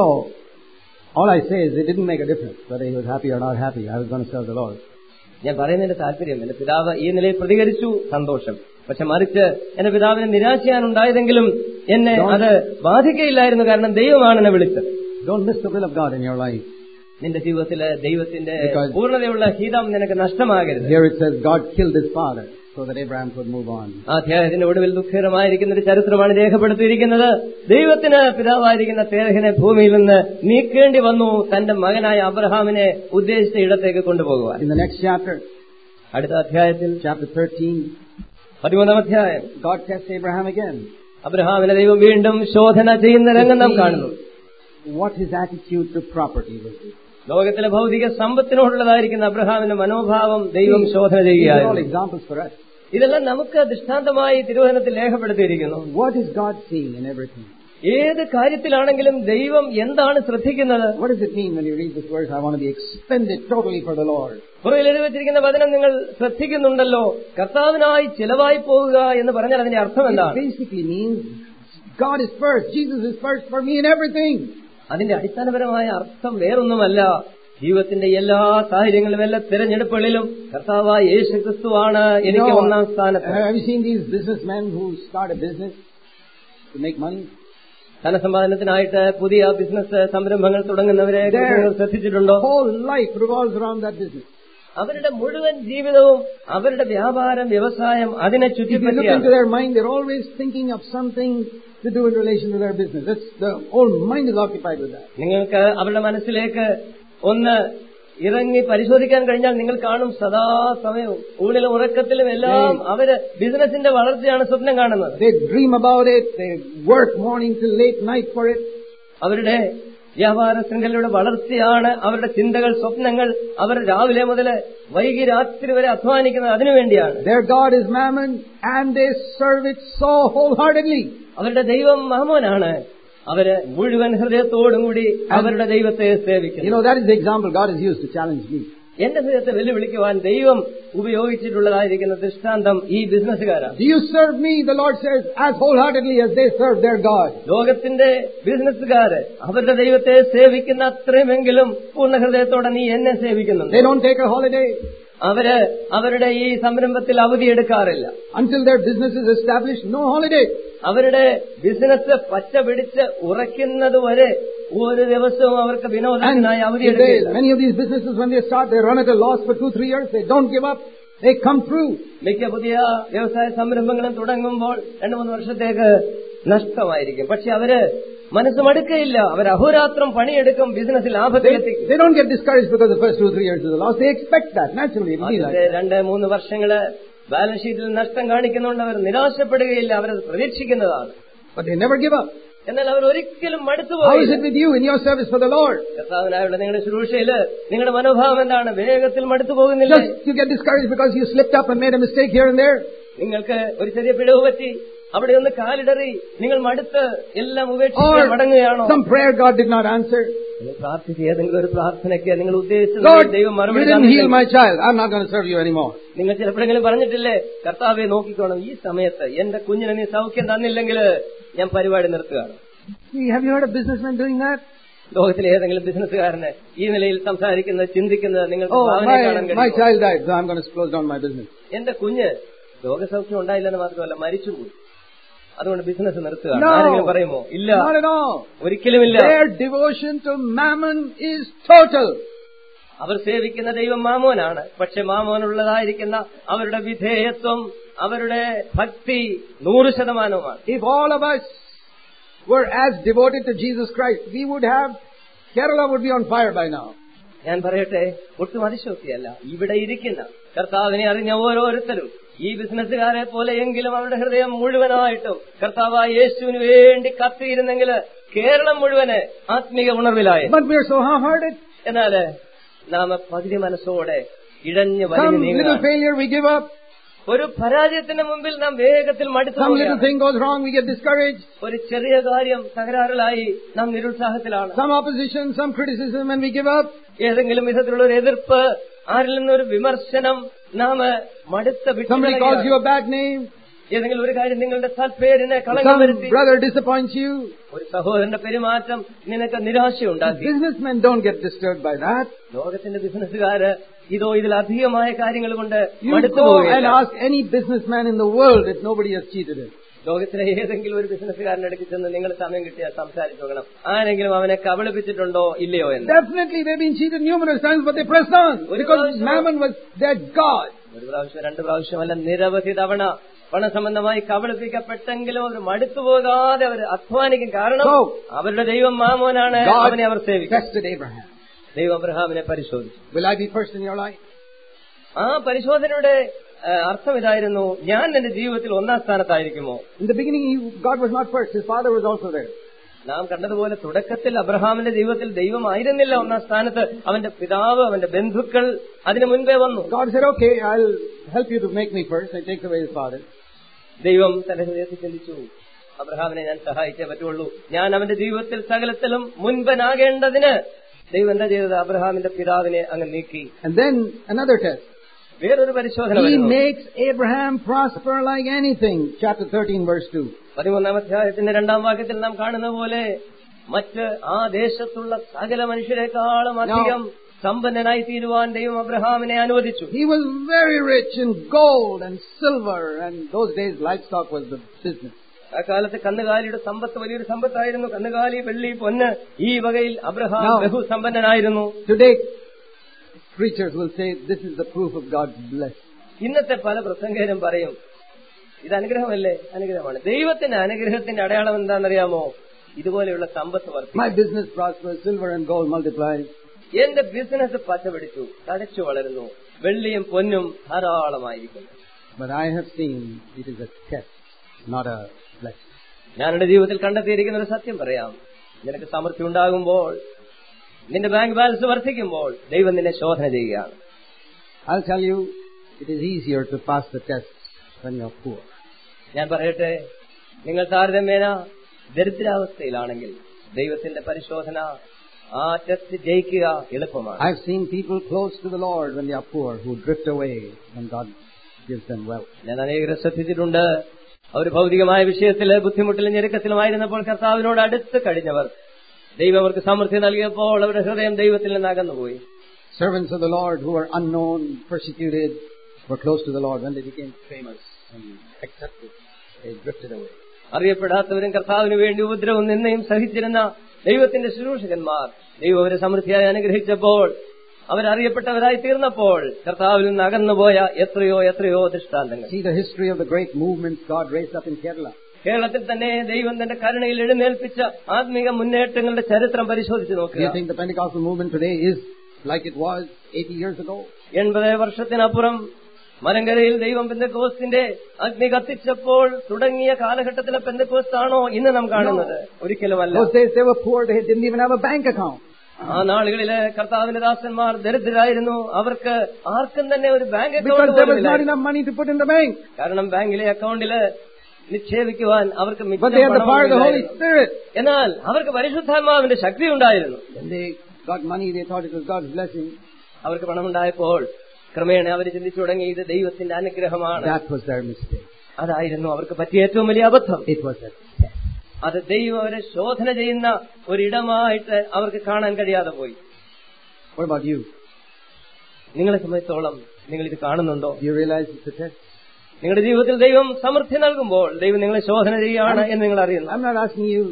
all I say is it didn't make a difference whether he was happy or not happy. I was going to serve the Lord. ഞാൻ പറയുന്നതിന്റെ താല്പര്യം, എന്റെ പിതാവ് ഈ നിലയിൽ പ്രതികരിച്ചു, സന്തോഷം. പക്ഷെ മറിച്ച് എന്റെ പിതാവിന് നിരാശയാണുണ്ടായതെങ്കിലും എന്നെ അത് ബാധിക്കയില്ലായിരുന്നു, കാരണം ദൈവമാണ് എന്നെ വിളിച്ചത്. Don't miss the will of God in your life. നിന്റെ ജീവിതത്തിലെ ദൈവത്തിന്റെ പൂർണ്ണതയുള്ള ഹിതം നിനക്ക് നഷ്ടമാകരുത്. Here it says God killed his father so that Abraham could move on. ആ അധ്യായത്തിന്റെ ഒടുവിൽ ദുഃഖകരമായിരിക്കുന്ന ഒരു ചരിത്രമാണ് രേഖപ്പെടുത്തിയിരിക്കുന്നത്. ദൈവത്തിന് പിതാവായിരിക്കുന്ന തേരഹിനെ ഭൂമിയിൽ നിന്ന് നീക്കേണ്ടി വന്നു തന്റെ മകനായ അബ്രഹാമിനെ ഉദ്ദേശിച്ച ഇടത്തേക്ക് കൊണ്ടുപോകുവാൻ. In the next chapter, അടുത്ത അധ്യായത്തിൽ, chapter 13, 13-ാം അധ്യായം, God tests Abraham again. അബ്രഹാമിനെ ദൈവം വീണ്ടും ശോധന ചെയ്യുന്ന രംഗം നാം കാണുന്നു. What his attitude to property was. ലോകത്തിലെ ഭൗതിക സമ്പത്തിനോടുള്ളതായിരിക്കുന്ന അബ്രഹാമിന്റെ മനോഭാവം ദൈവം ശോധന ചെയ്യുകയാണ്. ഇതെല്ലാം നമുക്ക് ദൃഷ്ടാന്തമായി തിരുവചനത്തിൽ രേഖപ്പെടുത്തിയിരിക്കുന്നു. What is God seeing in everything? ഏത് കാര്യത്തിലാണെങ്കിലും ദൈവം എന്താണ് ശ്രദ്ധിക്കുന്നത്? What does it mean when you read this verse? I want to be expended totally for the Lord. പുറകിൽ എഴുതി വെച്ചിരിക്കുന്ന വചനം നിങ്ങൾ ശ്രദ്ധിക്കുന്നുണ്ടല്ലോ, കർത്താവിനായി ചിലവായി പോവുക എന്ന് പറഞ്ഞാൽ അതിന്റെ അർത്ഥം എന്താണ്? It basically means God is first, Jesus is first for me in everything. അതിന്റെ അടിസ്ഥാനപരമായ അർത്ഥം വേറൊന്നുമല്ല. ജീവിതത്തിന്റെ എല്ലാ സാഹചര്യങ്ങളിലും എല്ലാ തിരഞ്ഞെടുപ്പുകളിലും കർത്താവായ യേശു ക്രിസ്തുവാണ് എനിക്ക് ഒന്നാം സ്ഥാനത്ത്. Have you seen these businessmen who start a business to make money? ധനസമ്പാദനത്തിനായിട്ട് പുതിയ ബിസിനസ് സംരംഭങ്ങൾ തുടങ്ങുന്നവരെ ശ്രദ്ധിച്ചിട്ടുണ്ടോ? Whole life revolves around that business. അവരുടെ മുഴുവൻ ജീവിതവും അവരുടെ വ്യാപാരം, വ്യവസായം അതിനെ ചുറ്റിപ്പറ്റിയാണ്. If you look into their mind, they're always thinking of something to do in relation to their business. That's the whole mind is occupied with that. നിങ്ങൾക്ക് അവരുടെ മനസ്സിലേക്ക് ഒന്ന് ഇറങ്ങി പരിശോധിക്കാൻ കഴിഞ്ഞാൽ നിങ്ങൾ കാണും, സദാസമയവും ഊണിലും ഉറക്കത്തിലും എല്ലാം അവര് ബിസിനസിന്റെ വളർച്ചയാണ് സ്വപ്നം കാണുന്നത്. They dream about it. They work morning till late night for it. അവരുടെ വ്യാപാര ശൃംഖലയുടെ വളർച്ചയാണ് അവരുടെ ചിന്തകൾ, സ്വപ്നങ്ങൾ. അവർ രാവിലെ മുതൽ വൈകി രാത്രി വരെ അധ്വാനിക്കുന്നത് അതിനുവേണ്ടിയാണ്. Their God is Mammon and they serve it so wholeheartedly. അവരുടെ ദൈവം മാമോനാണ്. അവര് മുഴുവൻ ഹൃദയത്തോടും കൂടി അവരുടെ ദൈവത്തെ സേവിക്കുന്നു. You know, that is the example God has used to challenge me. എന്റെ ഹൃദയത്തെ വെല്ലുവിളിക്കുവാൻ ദൈവം ഉപയോഗിച്ചിട്ടുള്ളതായിരിക്കുന്ന ദൃഷ്ടാന്തം ഈ ബിസിനസ്സുകാരാണ്. Do you serve me, the Lord says, as wholeheartedly as they serve their God? ലോകത്തിന്റെ ബിസിനസ്സുകാര് അവരുടെ ദൈവത്തെ സേവിക്കുന്ന അത്രയുമെങ്കിലും പൂർണ്ണ ഹൃദയത്തോടെ നീ എന്നെ സേവിക്കുന്നുണ്ട്. They don't take a holiday. അവര് അവരുടെ ഈ സംരംഭത്തിൽ അവധിയെടുക്കാറില്ല. Until their business is established, no holiday. അവരുടെ ബിസിനസ് പച്ച പിടിച്ച് ഉറയ്ക്കുന്നതുവരെ ഒരു ദിവസവും അവർക്ക് വിനോദത്തിനായി അവധിയെടുക്കില്ല. Many of these businesses, when they start, they run at a loss for 2-3 years. They don't give up. They come through. മിക്ക പുതിയ വ്യവസായ സംരംഭങ്ങളും തുടങ്ങുമ്പോൾ 2-3 വർഷത്തേക്ക് നഷ്ടമായിരിക്കും. പക്ഷെ അവര് മനസ്സ് മടുക്കയില്ല. അവർ അഹോരാത്രം പണിയെടുക്കും, ബിസിനസ്സിൽ ലാഭത്തിലെത്തിക്കും. They don't get discouraged because the first 2-3 years is a loss. They expect that naturally. 2-3 വർഷങ്ങള് ബാലൻസ് ഷീറ്റിൽ നഷ്ടം കാണിക്കുന്നുണ്ട്. അവർ നിരാശപ്പെടുകയില്ല, അവരത് പ്രതീക്ഷിക്കുന്നതാണ്. But they never give up. എന്നാൽ അവർ ഒരിക്കലും മടുത്തുപോയി. How is it with you in your service for the Lord? കർത്താവിനായുള്ള നിങ്ങളുടെ ശുശ്രൂഷയില് നിങ്ങളുടെ മനോഭാവം എന്താണ്? വേഗത്തിൽ മടുത്തു പോകുന്നില്ല. Just you get discouraged because you slipped up and made a mistake here and there. നിങ്ങൾക്ക് ഒരു ചെറിയ പിഴവ് പറ്റി, അവിടെ ഒന്ന് കാലിടറി, നിങ്ങൾ മടുത്ത് എല്ലാം ഉപേക്ഷിച്ച് മടങ്ങുകയാണോ? Some prayer God did not answer. നിങ്ങൾ പ്രാർത്ഥിച്ച ഏതെങ്കിലും ഒരു പ്രാർത്ഥനയ്ക്ക് നിങ്ങൾ ഉദ്ദേശിച്ചത് ദൈവം മറുപടി didn't heal my child. I'm not going to serve you anymore. നിങ്ങൾ ചിലപ്പോഴെങ്കിലും പറഞ്ഞിട്ടില്ലേ, കർത്താവെ നോക്കിക്കോണം, ഈ സമയത്ത് എന്റെ കുഞ്ഞിനെ നീ സൗഖ്യം തന്നില്ലെങ്കിൽ ഞാൻ പരിപാടി നിർത്തുകയാണ്. Have you heard of businessmen doing that? ലോകത്തിലെ ഏതെങ്കിലും ബിസിനസ്സുകാരന് ഈ നിലയിൽ സംസാരിക്കുന്നത്, ചിന്തിക്കുന്നത് നിങ്ങൾക്ക് my child died, so I'm going to close down my business. എന്റെ കുഞ്ഞ് രോഗസൗഖ്യം ഉണ്ടായില്ലെന്ന് മാത്രമല്ല മരിച്ചുപോയി, അതുകൊണ്ട് ബിസിനസ് നിർത്തുക. ആരെങ്കിലും പറയുമോ? ഇല്ല, ഒരിക്കലുമില്ല. Their devotion to Mammon is total. അവർ സേവിക്കുന്ന ദൈവം മാമോനാണ്. പക്ഷെ മാമോനുള്ളതായിരിക്കുന്ന അവരുടെ വിധേയത്വം, അവരുടെ ഭക്തി 100%. If all of us were as devoted to Jesus Christ, we would have, Kerala would be on fire by now. ഞാൻ പറയട്ടെ, ഒട്ടും അതിശോക്തിയല്ല, ഇവിടെ ഇരിക്കുന്ന കർത്താവിനെ അറിഞ്ഞ ഓരോരുത്തരും ഈ ബിസിനസ്സുകാരെ പോലെയെങ്കിലും അവരുടെ ഹൃദയം മുഴുവനായിട്ടും കർത്താവായ യേശുവിന് വേണ്ടി കത്തിയിരുന്നെങ്കിൽ കേരളം മുഴുവന് ആത്മീക ഉണർവിലായി. But we are so half-hearted. എന്നാല് നാം പകുതി മനസ്സോടെ ഇഴഞ്ഞു Some വലിഞ്ഞു little നീങ്ങുക. failure we give up. ഒരു പരാജയത്തിന് മുമ്പിൽ നാം വേഗത്തിൽ മടുത്തു Some little പോവുകയാണ്. thing goes wrong, we get discouraged. ഒരു ചെറിയ കാര്യം തകരാറിലായി നാം നിരുത്സാഹത്തിലാണ്. Some opposition, some criticism, and we give up. ഏതെങ്കിലും വിധത്തിലുള്ള ഒരു എതിർപ്പ്, ആരിൽ നിന്നൊരു വിമർശനം, നാം മടുത്ത Somebody calls you a bad name. ഏതെങ്കിലും ഒരു കാര്യം നിങ്ങളുടെ സൽപ്പേരിനെ കളങ്കം Some വരുത്തി, brother disappoints you. ഒരു സഹോദരന്റെ പെരുമാറ്റം നിനക്ക് നിരാശയുണ്ടാക്കി. Businessmen don't get disturbed by that. ലോകത്തിന്റെ ബിസിനസ്സുകാര് ഇതിലധികമായ കാര്യങ്ങൾ കൊണ്ട് You മടുത്തു go and പോവുകയില്ല. ask any businessman in the world if nobody has cheated him. ലോകത്തിലെ ഏതെങ്കിലും ഒരു ബിസിനസ്സുകാരന്റെ അടുത്ത് ചെന്ന് നിങ്ങൾ സമയം കിട്ടിയാൽ സംസാരിച്ചു നോക്കണം, ആരെങ്കിലും അവനെ കബളിപ്പിച്ചിട്ടുണ്ടോ ഇല്ലയോ എന്ന്. Definitely they've been cheated numerous times, but they pressed on because Mammon was their God. ഒരു പ്രാവശ്യം, രണ്ട് പ്രാവശ്യമല്ല, നിരവധി തവണ പണസംബന്ധമായി കബളിപ്പിക്കപ്പെട്ടെങ്കിലും അവർ മടുത്തു പോകാതെ അവർ അധ്വാനിക്കും. കാരണം അവരുടെ ദൈവം മാമോനാണ്, അവനെ അവർ സേവിക്കും. Tested Abraham. ദൈവം അബ്രഹാമിനെ പരിശോധിച്ചു. Will I be first in your life? ആ പരിശോധനയുടെ അർത്ഥം ഇതായിരുന്നു, ഞാൻ എന്റെ ജീവിതത്തിൽ ഒന്നാം സ്ഥാനത്തായിരിക്കുമോ? In the beginning, God was not first. His father was also there. നാം കണ്ടതുപോലെ തുടക്കത്തിൽ അബ്രഹാമിന്റെ ജീവിതത്തിൽ ദൈവമായിരുന്നില്ല ഒന്നാം സ്ഥാനത്ത്. അവന്റെ പിതാവ്, അവന്റെ ബന്ധുക്കൾ അതിനു മുൻപേ വന്നു. God said, okay, I'll help you to make me first. I take away his father. ദൈവം തന്റെ ഹൃദയത്തിൽ ചിന്തിച്ചു, അബ്രഹാമിനെ ഞാൻ സഹായിച്ചേ പറ്റുള്ളൂ. ഞാൻ അവന്റെ ജീവിതത്തിൽ സകലത്തിലും മുൻപനാകേണ്ടതിന് ദൈവം എന്താ ചെയ്തത്? അബ്രഹാമിന്റെ പിതാവിനെ അങ്ങ് നീക്കി. And then another test. വേറൊരു പരിശോധന. He makes Abraham prosper like anything. Chapter 13, verse 2. 13-ാം അധ്യായത്തിന്റെ 2-ാം വാക്യത്തിൽ നാം കാണുന്ന പോലെ മറ്റ് ആ ദേശത്തുള്ള സകല മനുഷ്യരെക്കാളും അധികം സമ്പന്നനായി തീരുവാൻ ദൈവം അബ്രഹാമിനെ അനുവദിച്ചു. He was very rich in gold and silver, and those days livestock was the business. ആ കാലത്ത് കന്നുകാലിയുടെ സമ്പത്ത് വലിയൊരു സമ്പത്തായിരുന്നു. കന്നുകാലി, വെള്ളി, പൊന്ന്, ഈ വകയിൽ അബ്രഹാം ബഹുസമ്പന്നനായിരുന്നു. Today, preachers will say, this is the proof of God's blessing. ഇന്നത്തെ പല പ്രസംഗകരും പറയും, ഇത് അനുഗ്രഹമല്ലേ? അനുഗ്രഹമാണ്. ദൈവത്തിന്റെ അനുഗ്രഹത്തിന്റെ അടയാളം എന്താണെന്നറിയാമോ? ഇതുപോലെയുള്ള സമ്പത്ത് വർദ്ധിക്കും. My business prospers, silver and gold multiplies. എന്റെ ബിസിനസ് പച്ചപിടിച്ചു, തഴച്ചു വളരുന്നു, വെള്ളിയും പൊന്നും ധാരാളമായിരിക്കുന്നു. But I have seen it is a test, not a blessing. ഞാൻ എന്റെ ജീവിതത്തിൽ കണ്ടെത്തിയിരിക്കുന്ന ഒരു സത്യം പറയാം. നിനക്ക് സമൃദ്ധി ഉണ്ടാകുമ്പോൾ, നിന്റെ ബാങ്ക് ബാലൻസ് വർദ്ധിക്കുമ്പോൾ ദൈവം നിന്നെ ശോധന ചെയ്യുകയാണ്. I'll tell you, it is easier to pass the test when you're poor. ഞാൻ പറയട്ടെ, നിങ്ങൾ താരതമ്യേന ദരിദ്രാവസ്ഥയിലാണെങ്കിൽ ദൈവത്തിന്റെ പരിശോധന, ആ ടെസ്റ്റ് ജയിക്കുക എളുപ്പമാണ്. I've seen people close to the Lord when they are poor who drift away when God gives them wealth. ഞാൻ അനേകരെ ശ്രദ്ധിച്ചിട്ടുണ്ട്. അവർ ഭൗതികമായ വിഷയത്തില് ബുദ്ധിമുട്ടിലും ഞെരുക്കത്തിലുമായിരുന്നപ്പോൾ കർത്താവിനോട് അടുത്ത് കഴിഞ്ഞവർ ദൈവം അവർക്ക് സമൃദ്ധി നൽകിയപ്പോൾ അവരുടെ ഹൃദയം ദൈവത്തിൽ നിന്ന് അകന്നുപോയി. Servants of the Lord who were unknown, persecuted, were close to the Lord. When they became famous and accepted, they drifted away. അറിയപ്പെടാത്തവരും കർത്താവിന് വേണ്ടി ഉപദ്രവവും നിന്നയും സഹിച്ചിരുന്ന ദൈവത്തിന്റെ ശുശ്രൂഷകന്മാർ ദൈവം അവരെ സമൃദ്ധിയായി അനുഗ്രഹിച്ചപ്പോൾ, അവരറിയപ്പെട്ടവരായി തീർന്നപ്പോൾ കർത്താവിൽ നിന്ന് അകന്നുപോയ എത്രയോ എത്രയോ ദൃഷ്ടാന്തങ്ങൾ. See the history of the great movements God raised up in Kerala. കേരളത്തിൽ തന്നെ ദൈവം തന്റെ കരുണയിൽ എഴുന്നേൽപ്പിച്ച ആത്മീക മുന്നേറ്റങ്ങളുടെ ചരിത്രം പരിശോധിച്ച് നോക്കുക. Do you think the Pentecostal movement today is like it was 80 years ago? 80 വർഷത്തിനപ്പുറം മലങ്കരയിൽ ദൈവം പെന്തക്കോസ്തിന്റെ അഗ്നി കത്തിച്ചപ്പോൾ തുടങ്ങിയ കാലഘട്ടത്തിലെ പെന്തക്കോസ്താണോ ഇന്ന് നാം കാണുന്നത്? ഒരിക്കലുമല്ല. Those days they were poor, they didn't even have a bank account. ആ നാളുകളിലെ കർത്താവിന്റെ ദാസന്മാർ ദരിദ്രരായിരുന്നു. അവർക്ക് ആർക്കും തന്നെ ഒരു bank Because there was not account, enough money to put in the bank. കാരണം ബാങ്കിലെ അക്കൗണ്ടില് നിക്ഷേപിക്കുവാൻ അവർക്ക് But they had the power of the Holy Spirit. എന്നാൽ അവർക്ക് പരിശുദ്ധാത്മാവിന്റെ ശക്തി ഉണ്ടായിരുന്നു. When they got money, they thought it was God's blessing. അവർക്ക് പണമുണ്ടായപ്പോൾ ക്രമേണ അവർ ചിന്തിച്ചു തുടങ്ങി, ഇത് ദൈവത്തിന്റെ അനുഗ്രഹമാണ്. That was their mistake. അതായിരുന്നു അവർക്ക് പറ്റിയ ഏറ്റവും വലിയ അബദ്ധം. It was a test. അത് ദൈവം അവരെ ശോധന ചെയ്യുന്ന ഒരിടമായിട്ട് അവർക്ക് കാണാൻ കഴിയാതെ പോയി. What about you? നിങ്ങളെ സംബന്ധിച്ചോളം നിങ്ങൾ ഇത് കാണുന്നുണ്ടോ? Do you realize it's a test? നിങ്ങളുടെ ജീവിതത്തിൽ ദൈവം സമൃദ്ധി നൽകുമ്പോൾ ദൈവം നിങ്ങളെ ശോധന ചെയ്യുകയാണ് എന്ന് നിങ്ങൾ അറിയുന്നു. I'm not asking you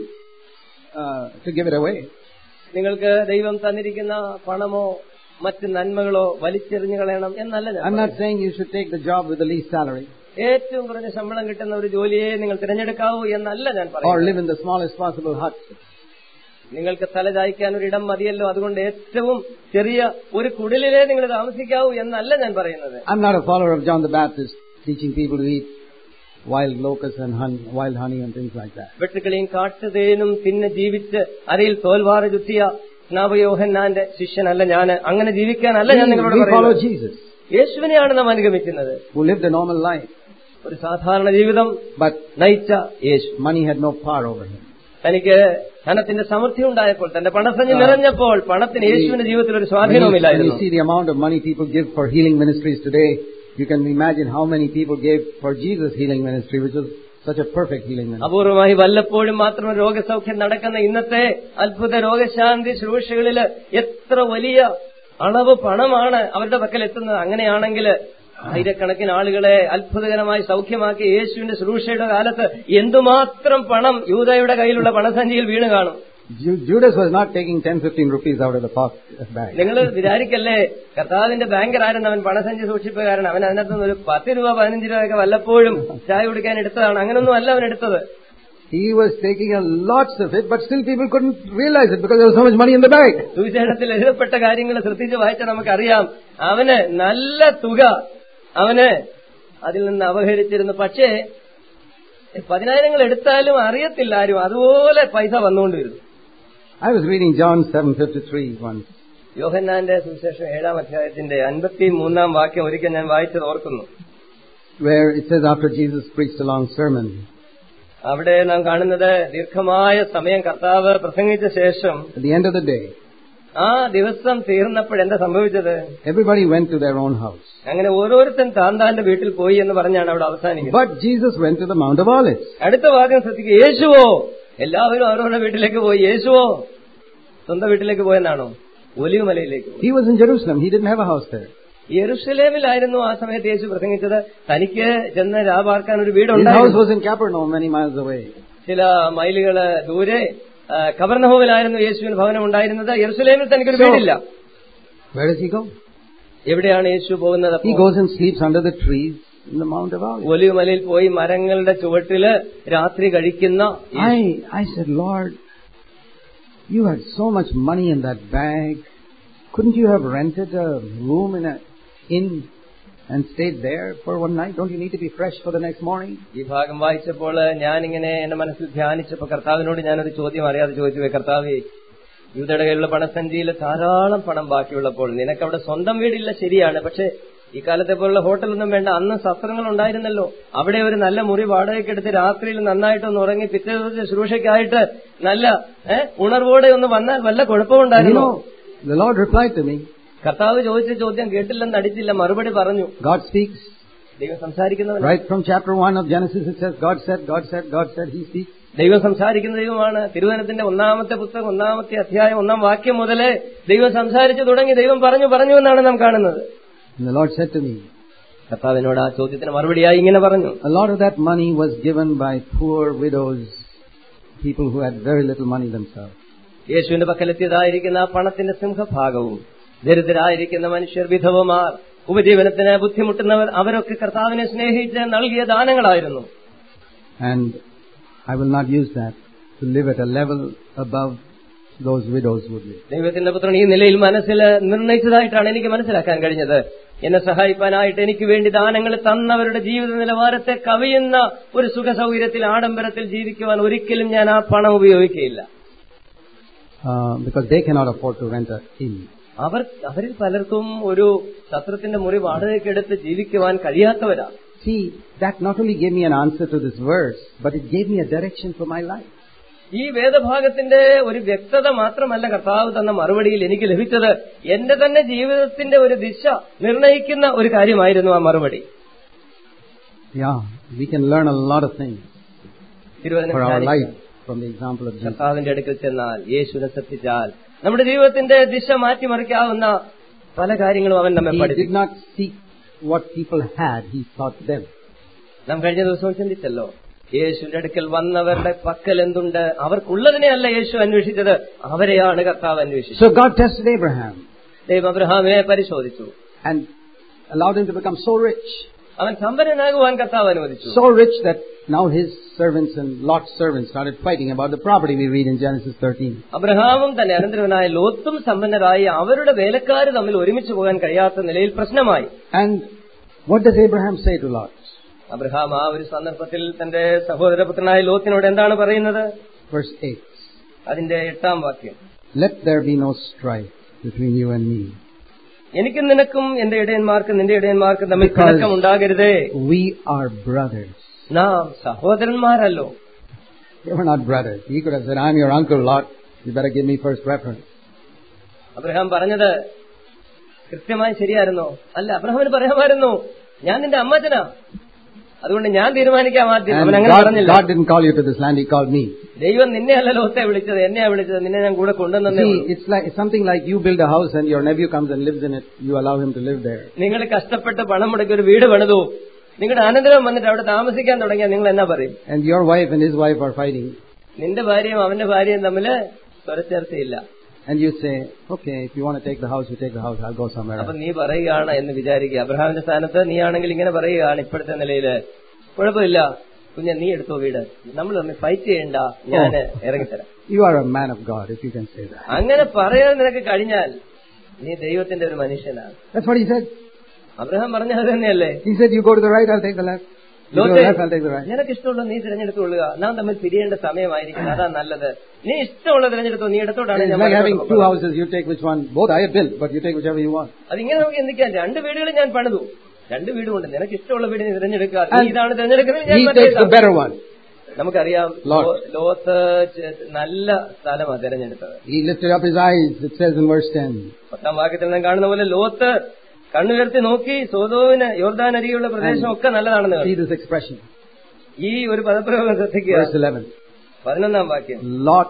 to give it away. നിങ്ങൾക്ക് ദൈവം തന്നിരിക്കുന്ന പണമോ മറ്റ് നന്മകളോ വലിച്ചെറിഞ്ഞു കളയണം എന്നല്ല ഞാൻ. I'm not saying you should take the job with the least salary. ഏറ്റവും കുറഞ്ഞ ശമ്പളം കിട്ടുന്ന ഒരു ജോലിയെ നിങ്ങൾ തിരഞ്ഞെടുക്കാവൂ എന്നല്ല ഞാൻ Or പറയുന്നത്. live in the smallest possible hut. നിങ്ങൾക്ക് തലചായ്ക്കാൻ ഒരു ഇടം മതിയല്ലോ, അതുകൊണ്ട് ഏറ്റവും ചെറിയ ഒരു കുടിലിലെ നിങ്ങൾ താമസിക്കാവൂ എന്നല്ല ഞാൻ പറയുന്നത്. I'm not a follower of John the Baptist. teaching people to eat wild locusts and wild honey and things like that. വെട്ടുക്കിളിയും കാട്ടുതേനും തിന്ന് ജീവിച്ച് അരയിൽ തോൽവാറ് ചുറ്റിയ സ്നാപകയോഹന്നാന്റെ ശിഷ്യനല്ല ഞാൻ. അങ്ങനെ ജീവിക്കാനല്ല ഞാൻ നിങ്ങളോട് പറയുന്നത്. യേശുവിനെയാണ് നാം അനുഗമിക്കുന്നത്. Who lived a normal life. ഒരു സാധാരണ ജീവിതം നയിച്ച യേശു. Money had no power over him. തനിക്ക് ധനത്തിന്റെ സമൃദ്ധി ഉണ്ടായപ്പോൾ, തന്റെ പണസഞ്ചി നിറഞ്ഞപ്പോൾ പണത്തിന് യേശുവിന്റെ ജീവിതത്തിൽ ഒരു സ്വാധീനവുമില്ലായിരുന്നു. When you see the amount of money people give for healing ministries today, you can imagine how many people gave for Jesus' healing ministry, which was such a perfect healing ministry. അപൂർവമായി വല്ലപ്പോഴും മാത്രം രോഗസൗഖ്യം നടക്കുന്ന ഇന്നത്തെ അത്ഭുത രോഗശാന്തി ശുശ്രൂഷകളിൽ എത്ര വലിയ അളവ് പണമാണ് അവരുടെ പക്കൽ എത്തുന്നത്. അങ്ങനെയാണെങ്കിൽ ആയിരക്കണക്കിന് ആളുകളെ അത്ഭുതകരമായി സൗഖ്യമാക്കി യേശുവിന്റെ ശുശ്രൂഷയുടെ കാലത്ത് എന്തുമാത്രം പണം യൂദയുടെ കയ്യിലുള്ള പണസഞ്ചിയിൽ വീണ് കാണും. Judas was not taking 10-15 rupees out of the bag. നിങ്ങൾ വിചാരിക്കല്ലേ കർത്താവിന്റെ ബാങ്കറായിരുന്നു അവൻ, പണസഞ്ചി സൂക്ഷിപ്പുകാരൻ. അവൻ അതിനകത്തുനിന്ന് ഒരു 10 രൂപ 15 രൂപയൊക്കെ വല്ലപ്പോഴും ചായ കുടിക്കാൻ എടുത്തതാണ്. അങ്ങനൊന്നും അല്ല അവൻ എടുത്തത്. He was taking lots of it, but still people couldn't realize it because there was so much money in the bag. സുവിശേഷത്തിൽ എഴുതപ്പെട്ട കാര്യങ്ങൾ ശ്രദ്ധിച്ച് വായിച്ചാൽ നമുക്കറിയാം, അവന് നല്ല തുക അവന് അതിൽ നിന്ന് അപഹരിച്ചിരുന്നു. പക്ഷേ 10,000 എടുത്താലും അറിയത്തില്ല ആരും, അതുപോലെ പൈസ വന്നുകൊണ്ടിരുന്നു. I was reading John 7:53 once. യോഹന്നാന്റെ സുവിശേഷം 7-ാം അധ്യായത്തിന്റെ 53-ാം വാക്യം ഒരിക്കൽ ഞാൻ വായിച്ചത് ഓർക്കുന്നു. Where it says after Jesus preached a long sermon. അവിടെ നാം കാണുന്നത് ദീർഘമായ സമയം കർത്താവ് പ്രസംഗിച്ച ശേഷം at the end of the day, ആ ദിവസം തീർന്നപ്പോൾ എന്താ സംഭവിച്ചത്? everybody went to their own house. അങ്ങനെ ഓരോരുത്തൻ താന്താന്റെ വീട്ടിൽ പോയി എന്ന് പറഞ്ഞാണ് അവിടെ അവസാനിക്കുന്നത്. But Jesus went to the Mount of Olives. അടുത്ത വാക്യം ശ്രദ്ധിക്കുക. യേശുവോ, എല്ലാവരും അവരവരുടെ വീട്ടിലേക്ക് പോയി. യേശുവോ സ്വന്തം വീട്ടിലേക്ക് പോയെന്നാണോ? ഒലിവുമലയിലേക്ക്. He was in Jerusalem. He didn't have a house there. യെരുശലേമിലായിരുന്നു ആ സമയത്ത് യേശു പ്രസംഗിച്ചത്. തനിക്ക് ചെന്ന് രാപാർക്കാൻ ഒരു His വീടുണ്ടായിരുന്നു. house was in Capernaum, many miles away. ചില മൈലുകള് ദൂരെ കബർനഹൂമിലായിരുന്നു യേശുവിന് ഭവനം ഉണ്ടായിരുന്നത്. യെരുശലേമിൽ തനിക്കൊരു വീടില്ല. Where does he go? എവിടെയാണ് യേശു പോകുന്നത്? He goes and sleeps under the trees in the Mount of Olives. ഒലിവുമലയിൽ പോയി മരങ്ങളുടെ ചുവട്ടില് രാത്രി കഴിക്കുന്ന. I said, Lord, you had so much money in that bag. Couldn't you have rented a room in an inn and stayed there for one night? Don't you need to be fresh for the next morning? ഈ ഭാഗം വായിച്ചപ്പോൾ ഞാനിങ്ങനെ എന്റെ മനസ്സിൽ ധ്യാനിച്ചപ്പോൾ കർത്താവിനോട് ഞാനൊരു ചോദ്യം അറിയാതെ ചോദിച്ചു. കർത്താവേ, യൂദയുടെ കയ്യിലുള്ള പണസഞ്ചിയിൽ ധാരാളം പണം ബാക്കിയുള്ളപ്പോൾ നിനക്കവിടെ സ്വന്തം വീടില്ല, ശരിയാണ്. പക്ഷെ ഈ കാലത്തെ പോലുള്ള ഹോട്ടലൊന്നും വേണ്ട. അന്ന് സത്രങ്ങൾ ഉണ്ടായിരുന്നല്ലോ. അവിടെ ഒരു നല്ല മുറി വാടകയ്ക്കെടുത്ത് രാത്രിയിൽ നന്നായിട്ടൊന്ന് ഉറങ്ങി പിറ്റേ ദിവസം ശുശ്രൂഷയ്ക്കായിട്ട് നല്ല ഉണർവോടെ ഒന്ന് വന്നാൽ വല്ല കുഴപ്പമുണ്ടായിരുന്നു? The Lord replied to me. കർത്താവ് ചോദിച്ച ചോദ്യം കേട്ടില്ലെന്ന് അടിച്ചില്ല, മറുപടി പറഞ്ഞു. God speaks. ദൈവം സംസാരിക്കുന്നവൻ. Right from chapter 1 of Genesis it says, God said, God said, God said. He speaks. ദൈവം സംസാരിക്കുന്ന ദൈവമാണ്. തിരുവചനത്തിന്റെ 1-ാമത്തെ പുസ്തകം 1-ാമത്തെ അധ്യായം 1-ാം വാക്യം മുതലേ ദൈവം സംസാരിച്ചു തുടങ്ങി. ദൈവം പറഞ്ഞു എന്നാണ് നാം കാണുന്നത്. And the Lord said to me, കർത്താവിനോട് ആ ചോദ്യത്തിന് മറുപടിയായി ഇങ്ങനെ പറഞ്ഞു. A lot of that money was given by poor widows, people who had very little money themselves. യേശുവിന്റെ പക്കലെത്തിയതായിരിക്കുന്ന ആ പണത്തിന്റെ സിംഹഭാഗവും ദരിദ്രരായിരിക്കുന്ന മനുഷ്യർ, വിധവമാർ, ഉപജീവനത്തിന് ബുദ്ധിമുട്ടുന്നവർ, അവരൊക്കെ കർത്താവിനെ സ്നേഹിച്ച് നൽകിയ ദാനങ്ങളായിരുന്നു. And I will not use that to live at a level above those widows would live. ദൈവത്തിന്റെ പുത്രൻ ഈ നിലയിൽ മനസ്സിൽ നിർണയിച്ചതായിട്ടാണ് എനിക്ക് മനസ്സിലാക്കാൻ കഴിഞ്ഞത്. എന്നെ സഹായിക്കാനായിട്ട് എനിക്ക് വേണ്ടി ദാനങ്ങൾ തന്നവരുടെ ജീവിത നിലവാരത്തെ കവിയുന്ന ഒരു സുഖ സൗകര്യത്തിൽ, ആഡംബരത്തിൽ ജീവിക്കുവാൻ ഒരിക്കലും ഞാൻ ആ പണം ഉപയോഗിക്കുകയില്ല. Because they cannot afford to rent an inn. അവരിൽ പലർക്കും ഒരു സത്രത്തിന്റെ മുറി വാടകയ്ക്കെടുത്ത് ജീവിക്കുവാൻ കഴിയാത്തവരാണ്. See, that not only gave me an answer to this verse, but it gave me a direction for my life. ഈ വേദഭാഗത്തിന്റെ ഒരു വ്യക്തത മാത്രമല്ല കർത്താവ് തന്ന മറുപടിയിൽ എനിക്ക് ലഭിച്ചത്, എന്റെ തന്നെ ജീവിതത്തിന്റെ ഒരു ദിശ നിർണയിക്കുന്ന ഒരു കാര്യമായിരുന്നു ആ മറുപടി. Yeah, we can learn a lot of things for our life from the example of Jesus. കർത്താവിന്റെ അടുക്കൽ ചെന്നാൽ, യേശുവിനെ ശ്രദ്ധിച്ചാൽ നമ്മുടെ ജീവിതത്തിന്റെ ദിശ മാറ്റിമറിക്കാവുന്ന പല കാര്യങ്ങളും അവൻ നമ്മെ പഠിപ്പിച്ചു. He did not seek what people had, he sought them. നാം കഴിഞ്ഞ ദിവസവും ചിന്തിച്ചല്ലോ, യേശുവിന്റെ അടുക്കൽ വന്നവരുടെ പക്കൽ എന്തുണ്ട്, അവർക്കുള്ളതിനെ അല്ല യേശു അന്വേഷിച്ചത്, അവരെയാണ് കർത്താവ് അന്വേഷിച്ചത്. So God tested Abraham. ദൈവം അബ്രഹാമിനെ പരിശോധിച്ചു. And allowed him to become so rich. അവൻ സമ്പന്നനാകുവാൻ കർത്താവ് അനുവദിച്ചു. So rich that now his servants and Lot's servants started fighting about the property we read in Genesis 13. അബ്രഹാമും തന്നെ അനന്തരവനായ ലോത്തും സമ്പന്നരായി അവരുടെ വേലക്കാർ തമ്മിൽ ഒരുമിച്ച് പോകാൻ കഴിയാത്ത നിലയിൽ പ്രശ്നമായി. And What does Abraham say to Lot? Abraham ആ ഒരു സന്ദർഭത്തിൽ തന്റെ സഹോദരപുത്രനായ ലോത്തിനോട് എന്താണ് പറയുന്നത്? Verse 8. അതിന്റെ 8-ാം വാക്യം. Let there be no strife between you and me. എനിക്കും നിനക്കും എന്റെ ഇടയന്മാർക്കും നിന്റെ ഇടയന്മാർക്കും തമ്മിൽ പിണക്കം ഉണ്ടാകരുതേ. We are brothers. നാം സഹോദരന്മാരല്ലോ. They were not brothers. He could have said, I'm your uncle, Lot. You better give me first preference. Abraham പറഞ്ഞത് കൃത്യമായി ശരിയായിരുന്നോ? അല്ല, അബ്രഹാമിന് പറയാമായിരുന്നു, ഞാൻ നിന്റെ അമ്മച്ചനാ, അതുകൊണ്ട് ഞാൻ തീരുമാനിക്കാം ആദ്യം. അവൻ അങ്ങനെ പറഞ്ഞില്ല. God didn't call you to this land, He called me. ദൈവം നിന്നെ അല്ല ലോത്തെ വിളിച്ചത്, എന്നെയാ വിളിച്ചത്. നിന്നെ ഞാൻ കൂടെ കൊണ്ടുവന്നേ. It's something like you build a house and your nephew comes and lives in it. You allow him to live there. നിങ്ങൾ കഷ്ടപ്പെട്ട് പണം മുടക്കി ഒരു വീട് പണിതു, നിങ്ങളുടെ അനന്തരം വന്നിട്ട് അവിടെ താമസിക്കാൻ തുടങ്ങിയാൽ നിങ്ങൾ എന്നാ പറയും? And your wife and his wife are fighting. നിന്റെ ഭാര്യയും അവന്റെ ഭാര്യയും തമ്മിൽ സ്വരച്ചേർച്ചയില്ല. And you say, okay, if you want to take the house, you take the house. I'll go somewhere else. അപ്പൊ നീ പറയുകയാണ് എന്ന് വിചാരിക്കുക. അബ്രഹാമിന്റെ സ്ഥാനത്ത് നീ ആണെങ്കിൽ ഇങ്ങനെ പറയുകയാണ് ഇപ്പോഴത്തെ നിലയില്, കുഴപ്പമില്ല കുഞ്ഞെ, നീ എടുത്തോ വീട്, നമ്മൾ തമ്മിൽ ഫൈറ്റ് ചെയ്യണ്ട, ഞാൻ ഇറങ്ങിത്തരാം. You are a man of God, if you can say that. അങ്ങനെ പറയാൻ നിനക്ക് കഴിഞ്ഞാൽ നീ ദൈവത്തിന്റെ ഒരു മനുഷ്യനാണ്. That's what he said. Abraham പറഞ്ഞത് തന്നെയല്ലേ? He said, you go to the right, I'll take the left. നിനക്ക് ഇഷ്ടമുള്ള നീ തിരഞ്ഞെടുത്തുകൊള്ളുക, നാം തമ്മിൽ പിരിയേണ്ട സമയമായിരിക്കും, അതാ നല്ലത്. നീ ഇഷ്ടമുള്ള തിരഞ്ഞെടുത്തോ, നീ ഇടത്തോടാണ്. Having two houses, you take which one. Both I have built, but you take whichever you want. അതിങ്ങനെ നമുക്ക് എന്തിക്കാൻ? 2 വീടുകൾ ഞാൻ പണിതു, 2 വീടുകൊണ്ട് നിനക്ക് ഇഷ്ടമുള്ള വീട് നീ തിരഞ്ഞെടുക്കുക. നീ ഇതാണ് തിരഞ്ഞെടുക്കുന്നത്. നമുക്കറിയാം, ലോത്ത് നല്ല സ്ഥലമാണ് തിരഞ്ഞെടുത്തത്. He lifted up his eyes, it says in verse 10. 10-ാം വാക്യത്തിൽ നാം കാണുന്ന പോലെ ലോത്ത് കണ്ണുയർത്തി നോക്കി സോദോമിന് യോർദാൻ അരികെയുള്ള പ്രദേശം ഒക്കെ നല്ലതാണെന്ന്. See this expression. ഈ ഒരു പദപ്രയോഗം ശ്രദ്ധിക്കുക. Verse 11. 11-ാം വാക്യം. Lot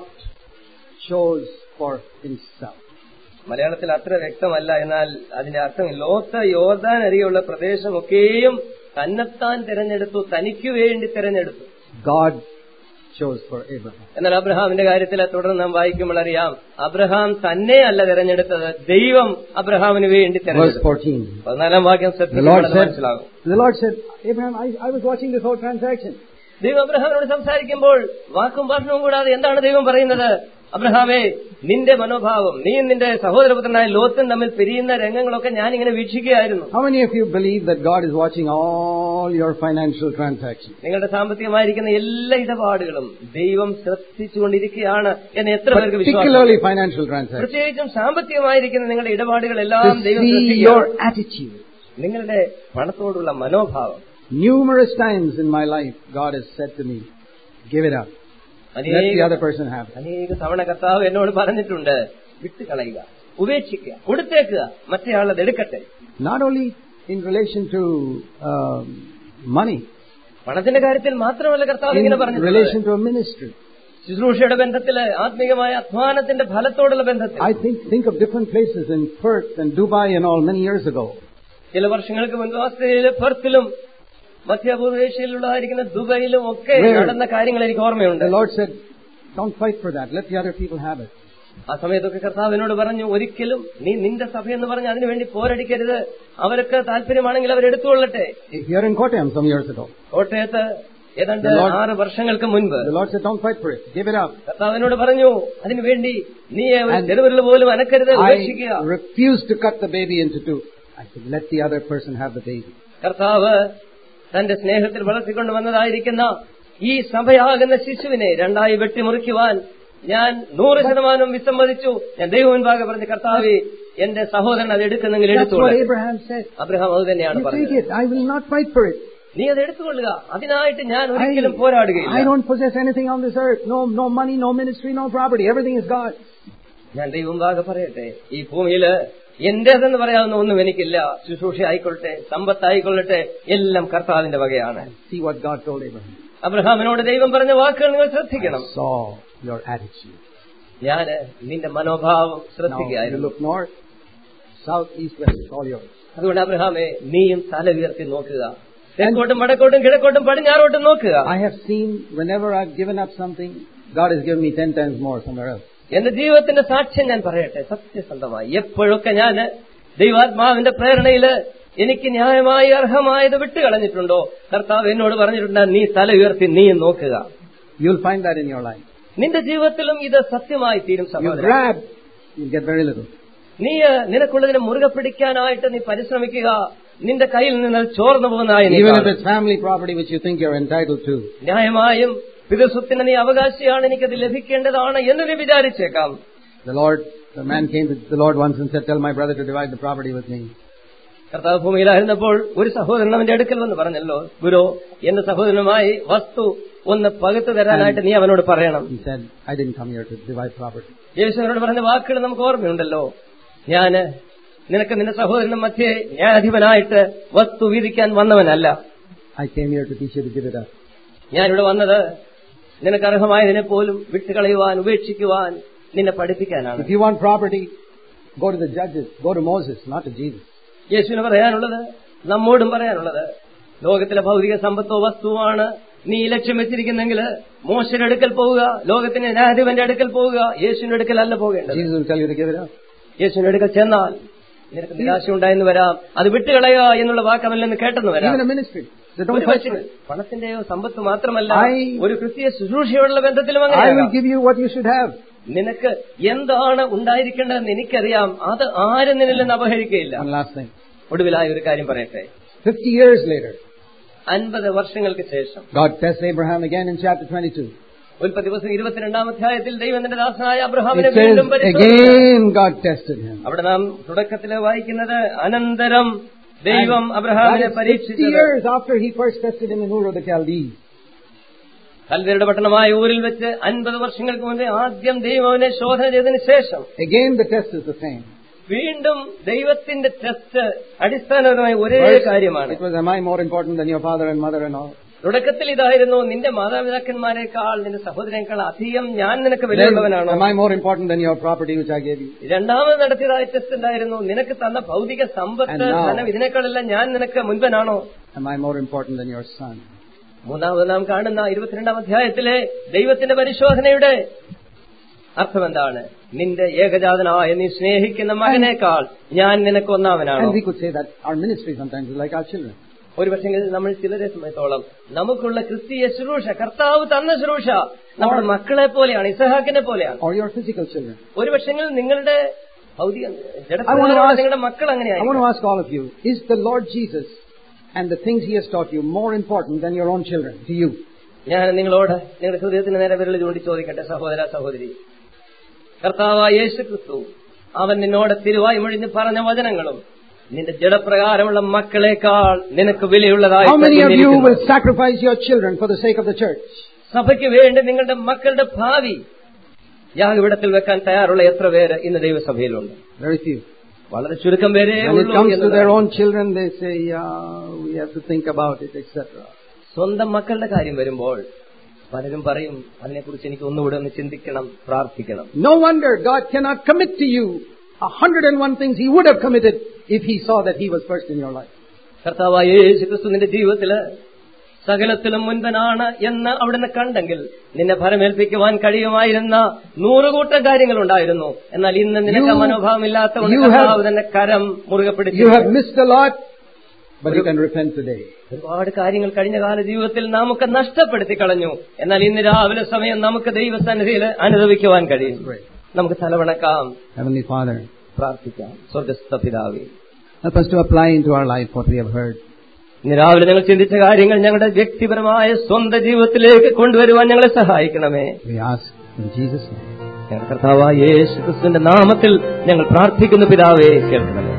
chose for himself. മലയാളത്തിൽ അത്ര വ്യക്തമല്ല, എന്നാൽ അതിന്റെ അർത്ഥം ലോത്ത് യോർദാൻ അരികെയുള്ള പ്രദേശമൊക്കെയും തന്നെത്താൻ തിരഞ്ഞെടുത്തു, തനിക്കു വേണ്ടി തിരഞ്ഞെടുത്തു. God chose for Abraham. എന്നാൽ അബ്രഹാമിന്റെ കാര്യത്തിൽ തുടർന്ന് നാം വായിക്കുമ്പോൾ അറിയാം, അബ്രഹാം തന്നെ അല്ല തിരഞ്ഞെടുത്തത്, ദൈവം അബ്രഹാമിന് വേണ്ടി തിരഞ്ഞെടുത്തു. 14-ാം വാക്യം ശ്രദ്ധിക്കുമ്പോൾ മനസ്സിലാകും. The Lord said, Abraham, I was watching this whole transaction. ദൈവം അബ്രഹാമിനോട് സംസാരിക്കുമ്പോൾ വാക്കും ഭാഷണവും കൂടാതെ എന്താണ് ദൈവം പറയുന്നത്? അബ്രഹാമേ, നിന്റെ മനോഭാവം, നീയും നിന്റെ സഹോദരപുത്രനായ ലോത്തും തമ്മിൽ പിരിയുന്ന രംഗങ്ങളൊക്കെ ഞാനിങ്ങനെ വീക്ഷിക്കുകയായിരുന്നു. How many of you believe that God is watching all your financial transactions? നിങ്ങളുടെ സാമ്പത്തികമായിരിക്കുന്ന എല്ലാ ഇടപാടുകളും ദൈവം ശ്രദ്ധിച്ചുകൊണ്ടിരിക്കുകയാണ് എന്ന് എത്ര പേർക്ക് വിശ്വാസം? Particularly financial transactions. പ്രത്യേകിച്ചും സാമ്പത്തികമായിരിക്കുന്ന നിങ്ങളുടെ ഇടപാടുകളെല്ലാം ദൈവം ശ്രദ്ധിക്കുക. Your attitude, നിങ്ങളുടെ പണത്തോടുള്ള മനോഭാവം. Numerous times in my life, God has said to me, give it up. Let the other person have it. അനേക തവണ കർത്താവ് എന്നോട് പറഞ്ഞിട്ടുണ്ട്, വിട്ടുകളയുക, ഉപേക്ഷിക്കുക, കൊടുത്തേക്കുക, മറ്റേയാളത് എടുക്കട്ടെ. Not only in relation to money, പണത്തിന്റെ കാര്യത്തിൽ മാത്രമല്ല കർത്താവ് ഇങ്ങനെ പറഞ്ഞു, in relation to a ministry, ശുശ്രൂഷയുടെ ബന്ധത്തില്, ആത്മീയമായ അധ്വാനത്തിന്റെ ഫലത്തോടുള്ള ബന്ധത്തിൽ. I think of different places in Perth and Dubai and all many years ago. ചില വർഷങ്ങൾക്ക് മുൻപ് ഓസ്ട്രേലിയയിലെ പെർത്തിലും മധ്യപൂർവേഷ്യയിലുള്ളതായിരിക്കുന്ന ദുബൈയിലും ഒക്കെ നടന്ന കാര്യങ്ങൾ എനിക്ക് ഓർമ്മയുണ്ട്. The Lord said, don't fight for that. Let the other people have it. ആ സമയത്തൊക്കെ കർത്താവിനോട് പറഞ്ഞു, ഒരിക്കലും നീ നിന്റെ സഭയെന്ന് പറഞ്ഞ് അതിനുവേണ്ടി പോരടിക്കരുത്, അവർക്ക് താല്പര്യമാണെങ്കിൽ അവരെടുത്തുകൊള്ളട്ടെ. Here in Kottayam some years ago. കോട്ടയത്ത് ഏതാണ്ട് 6 വർഷങ്ങൾക്ക് മുൻപ് The Lord said, don't fight for it. Give it up. കർത്താവിനോട് പറഞ്ഞു, അതിനുവേണ്ടി നീ ചെറുവിരൽ പോലും അനക്കരുത്, ഉപേക്ഷിക്കുക. I refused to cut the baby into 2. I said, let the other person have the baby. കർത്താവ് തന്റെ സ്നേഹത്തിൽ വളർത്തിക്കൊണ്ട് വന്നതായിരിക്കുന്ന ഈ സഭയാകുന്ന ശിശുവിനെ 2ആയി വെട്ടിമുറിക്കുവാൻ ഞാൻ 100% വിസമ്മതിച്ചു. ഞാൻ ദൈവമുൻപാകെ പറഞ്ഞു, കർത്താവേ, എന്റെ സഹോദരൻ അത് എടുക്കുന്നെങ്കിൽ എടുത്തോളൂ. അബ്രഹാം അത് തന്നെയാണ് പറഞ്ഞത്. നീ അത് എടുത്തുകൊള്ളുക, അതിനായിട്ട് ഞാൻ ഒരിക്കലും പോരാടുകയില്ല. I don't possess anything on this earth. No money, no ministry, no property. Everything is God. ഞാൻ ദൈവമുൻപാകെ പറയട്ടെ, ഈ ഭൂമിയില് എന്റേതെന്ന് പറയാവുന്ന ഒന്നും എനിക്കില്ല. ശുശ്രൂഷ ആയിക്കൊള്ളട്ടെ, സമ്പത്തായിക്കൊള്ളട്ടെ, എല്ലാം കർത്താവിന്റെ വകയാണ്. See what God told Abraham. അബ്രഹാമിനോട് ദൈവം പറഞ്ഞ വാക്കുകൾ നിങ്ങൾ ശ്രദ്ധിക്കണം. Saw your attitude. ഞാൻ നിന്റെ മനോഭാവം ശ്രദ്ധിക്കുകയായിരുന്നു. Look north, south, east, west, all yours. അതുകൊണ്ട് അബ്രഹാമേ, നീയും തല ഉയർത്തി നോക്കുക, തെക്കോട്ടും വടക്കോട്ടും കിഴക്കോട്ടും പടിഞ്ഞാറോട്ടും നോക്കുക. I have seen whenever I've given up something, God has given me 10 times more somewhere else. എന്റെ ജീവിതത്തിന്റെ സാക്ഷ്യം ഞാൻ പറയട്ടെ, സത്യസന്ധമായി എപ്പോഴൊക്കെ ഞാൻ ദൈവാത്മാവിന്റെ പ്രേരണയില് എനിക്ക് ന്യായമായി അർഹമായത് വിട്ടുകളഞ്ഞിട്ടുണ്ടോ, കർത്താവ് എന്നോട് പറഞ്ഞിട്ടുണ്ട്, നീ തല ഉയർത്തി നീയും നോക്കുക. You'll find that in your life. നിന്റെ ജീവിതത്തിലും ഇത് സത്യമായി തീരും. You grab, you get very little. നീ നിനക്കുള്ളതിനെ മുറുകെ പിടിക്കാനായിട്ട് നീ പരിശ്രമിക്കുക, നിന്റെ കയ്യിൽ നിന്ന് ചോർന്നു പോകുന്നതായി നീ Even if കാണും. it's family property which you think you're entitled to. ന്യായമായും പിതൃസ്വത്തിന് നീ അവകാശിയാണ്, എനിക്കത് ലഭിക്കേണ്ടതാണ് എന്ന് നീ വിചാരിച്ചേക്കാം. The man came to the Lord once and said, "Tell my brother to divide the property with me." കർത്താവ് ഭൂമിയിലായിരുന്നപ്പോൾ ഒരു സഹോദരൻ അവന്റെ അടുക്കൽ വന്ന് പറഞ്ഞല്ലോ, ഗുരു, എന്റെ സഹോദരനുമായി വസ്തു ഒന്ന് പകുത്തു തരാനായിട്ട് നീ അവനോട് പറയണം. He said, "I didn't come here to divide property." യേശുവിനോട് പറഞ്ഞ വാക്കുകൾ നമുക്ക് ഓർമ്മയുണ്ടല്ലോ. ഞാന് നിനക്ക് നിന്റെ സഹോദരനും മധ്യേ ന്യായാധിപനായിട്ട് വസ്തു വീതിക്കാൻ വന്നവനല്ല. I came here to teach you to give it up. ഞാനിവിടെ വന്നത് നിനക്ക് അർഹമായതിനെ പോലും വിട്ടുകളയുവാൻ, ഉപേക്ഷിക്കുവാൻ നിന്നെ പഠിപ്പിക്കാനാണ്. If you want property, go to the judges, go to Moses, not to Jesus. യേശുവിന് പറയാനുള്ളത്, നമ്മോടും പറയാനുള്ളത്, ലോകത്തിലെ ഭൗതിക സമ്പത്തോ വസ്തുവാണ് നീ ലക്ഷ്യം വെച്ചിരിക്കുന്നെങ്കിൽ മോശയുടെ അടുക്കൽ പോവുക, ലോകത്തിന്റെ ന്യായാധിപന്റെ അടുക്കൽ പോവുക, യേശുവിന്റെ അടുക്കൽ അല്ല പോകേണ്ടത്. Jesus will tell you to give it up. യേശുവിന്റെ അടുക്കൽ ചെന്നാൽ നിനക്ക് നിരാശ ഉണ്ടായെന്ന് വരാം, അത് വിട്ടുകളയുക എന്നുള്ള വാക്കമല്ലെന്ന് കേട്ടെന്ന് വരാം. Even a ministry. They don't question it. പണത്തിന്റെയോ സമ്പത്ത് മാത്രമല്ല, ഒരു ക്രിസ്തീയ ശുശ്രൂഷയോടുള്ള ബന്ധത്തിലും I അങ്ങനെ will give you what you should have. നിനക്ക് എന്താണ് ഉണ്ടായിരിക്കേണ്ടതെന്ന് എനിക്കറിയാം, അത് ആരും നിന്നിൽ നിന്ന് അപഹരിക്കുകയില്ല. One last thing. ഒടുവിലായ ഒരു കാര്യം പറയട്ടെ. 50 years later, 50 വർഷങ്ങൾക്ക് ശേഷം God tests Abraham again in chapter 22. ഉൽപ്പത്തി പുസ്തകം 22-ാം അധ്യായത്തിൽ ദൈവത്തിന്റെ ദാസനായ അബ്രഹാമിനെ It says, വീണ്ടും പരിശോധിച്ചു. again God tested him. അവിടെ നാം തുടക്കത്തിലെ വായിക്കുന്നത്, അനന്തരം ദൈവം അബ്രഹാമിനെ That is 50 പരീക്ഷിച്ചത്. years after he first tested him in Ur of the Chaldees. കൽദയരുടെ പട്ടണമായ ഊരിൽ വെച്ച് 50 വർഷങ്ങൾക്ക് മുമ്പേ ആദ്യം ദൈവം അവനെ ശോധന ചെയ്തതിനു ശേഷം Again the test is the same. വീണ്ടും ദൈവത്തിന്റെ ടെസ്റ്റ് അടിസ്ഥാനപരമായി ഒരേ കാര്യമാണ്. It was, am I more important than your father and mother and all? തുടക്കത്തിൽ ഇതായിരുന്നു, നിന്റെ മാതാപിതാക്കന്മാരെക്കാൾ നിന്റെ സഹോദരനേക്കാൾ അധികം ഞാൻ നിനക്ക് വിലയുള്ളവനാണോ? Am I more important than your property which I gave you? രണ്ടാമത് നടത്തിയതായ ടെസ്റ്റ് ഉണ്ടായിരുന്നു, നിനക്ക് തന്ന ഭൗതിക സമ്പത്ത്, ധനം, ഇതിനേക്കാളെല്ലാം ഞാൻ നിനക്ക് മുൻപനാണോ? Am I more important than your son? മൂന്നാമത് നാം കാണുന്ന 22-ാം അധ്യായത്തിലെ ദൈവത്തിന്റെ പരിശോധനയുടെ അർത്ഥം എന്താണ്? നിന്റെ ഏകജാതനായ നീ സ്നേഹിക്കുന്ന മകനേക്കാൾ ഞാൻ നിനക്ക് ഒന്നാമനാണോ? And we could say that our ministry sometimes is like our children. ഒരു പക്ഷേ നമ്മൾ ചിലരെ സംബന്ധിച്ചോളം നമുക്കുള്ള ക്രിസ്തീയ ശുശ്രൂഷ, കർത്താവ് തന്ന ശുശ്രൂഷ നമ്മുടെ മക്കളെ പോലെയാണ്, ഇസഹാക്കിനെ പോലെയാണ്. Or your physical children. ഒരു പക്ഷേ നിങ്ങളുടെ ഭൗതിക നിങ്ങളുടെ മക്കൾ I അങ്ങനെയാണ്. want to ask all of you, is the Lord Jesus and the things he has taught you more important than your own children to you? ഞാൻ നിങ്ങളോട് നിങ്ങളുടെ ഹൃദയത്തിന് നേരെ വിരൽ ചൂണ്ടി ചോദിക്കട്ടെ, സഹോദര സഹോദരി, കർത്താവായ യേശു ക്രിസ്തു അവൻ നിന്നോട് തിരുവായി മൊഴിഞ്ഞ് പറഞ്ഞ വചനങ്ങളും നിന്റെ ജഡപ്രകാരമുള്ള മക്കളെക്കാൾ നിനക്ക് വിലയുള്ളതായി How many of you will sacrifice your children for the sake of the church? സഭയ്ക്ക് വേണ്ടി നിങ്ങളുടെ മക്കളുടെ ഭാവി യാഗപീഠത്തിൽ വെക്കാൻ തയ്യാറുള്ള എത്ര പേര് ഇന്ന് ദൈവസഭയിലുണ്ട്? Very few. വളരെ ചുരുക്കം പേരെ When it comes to their own children, they say, yeah, we have to think about it, etc. സ്വന്തം മക്കളുടെ കാര്യം വരുമ്പോൾ പലരും പറയും, അതിനെക്കുറിച്ച് എനിക്ക് ഒന്നുകൂടെ ഒന്ന് ചിന്തിക്കണം, പ്രാർത്ഥിക്കണം. No wonder God cannot commit to you 101 things he would have committed if he saw that he was first in your life. കർത്താവായ യേശു ക്രിസ്തു നിന്റെ ജീവിതത്തില് സകലത്തിലും മുൻപനാണ് എന്ന് അവിടുന്ന് കണ്ടെങ്കിൽ നിന്നെ ഭരമേൽപ്പിക്കുവാൻ കഴിയുമായിരുന്ന 100 കൂട്ടം കാര്യങ്ങളുണ്ടായിരുന്നു. എന്നാൽ ഇന്ന് നിനക്ക് മനോഭാവമില്ലാത്ത തന്നെ കരം മുറുകെ പിടിച്ചു. You have missed a lot, but you can repent today. ഒരുപാട് കാര്യങ്ങൾ കഴിഞ്ഞ കാല ജീവിതത്തിൽ നമുക്ക് നഷ്ടപ്പെടുത്തി കളഞ്ഞു. എന്നാൽ ഇന്ന് രാവിലെ സമയം നമുക്ക് ദൈവസന്നിധിയിൽ അനുഭവിക്കുവാൻ കഴിയും. നമുക്ക് തലവണക്കാം. Heavenly Father, പ്രാർത്ഥിക്കാം. സ്വർഗ്ഗസ്ഥ പിതാവേ, help us to apply into our life what we have heard. ഇന്ന് രാവിലെ ഞങ്ങൾ ചിന്തിച്ച കാര്യങ്ങൾ ഞങ്ങളുടെ വ്യക്തിപരമായ സ്വന്തം ജീവിതത്തിലേക്ക് കൊണ്ടുവരുവാൻ ഞങ്ങളെ സഹായിക്കണമേ. We ask in Jesus' name. കർത്താവായ യേശു ക്രിസ്തുവിന്റെ നാമത്തിൽ ഞങ്ങൾ പ്രാർത്ഥിക്കുന്നു പിതാവേ, കേൾക്കണമേ.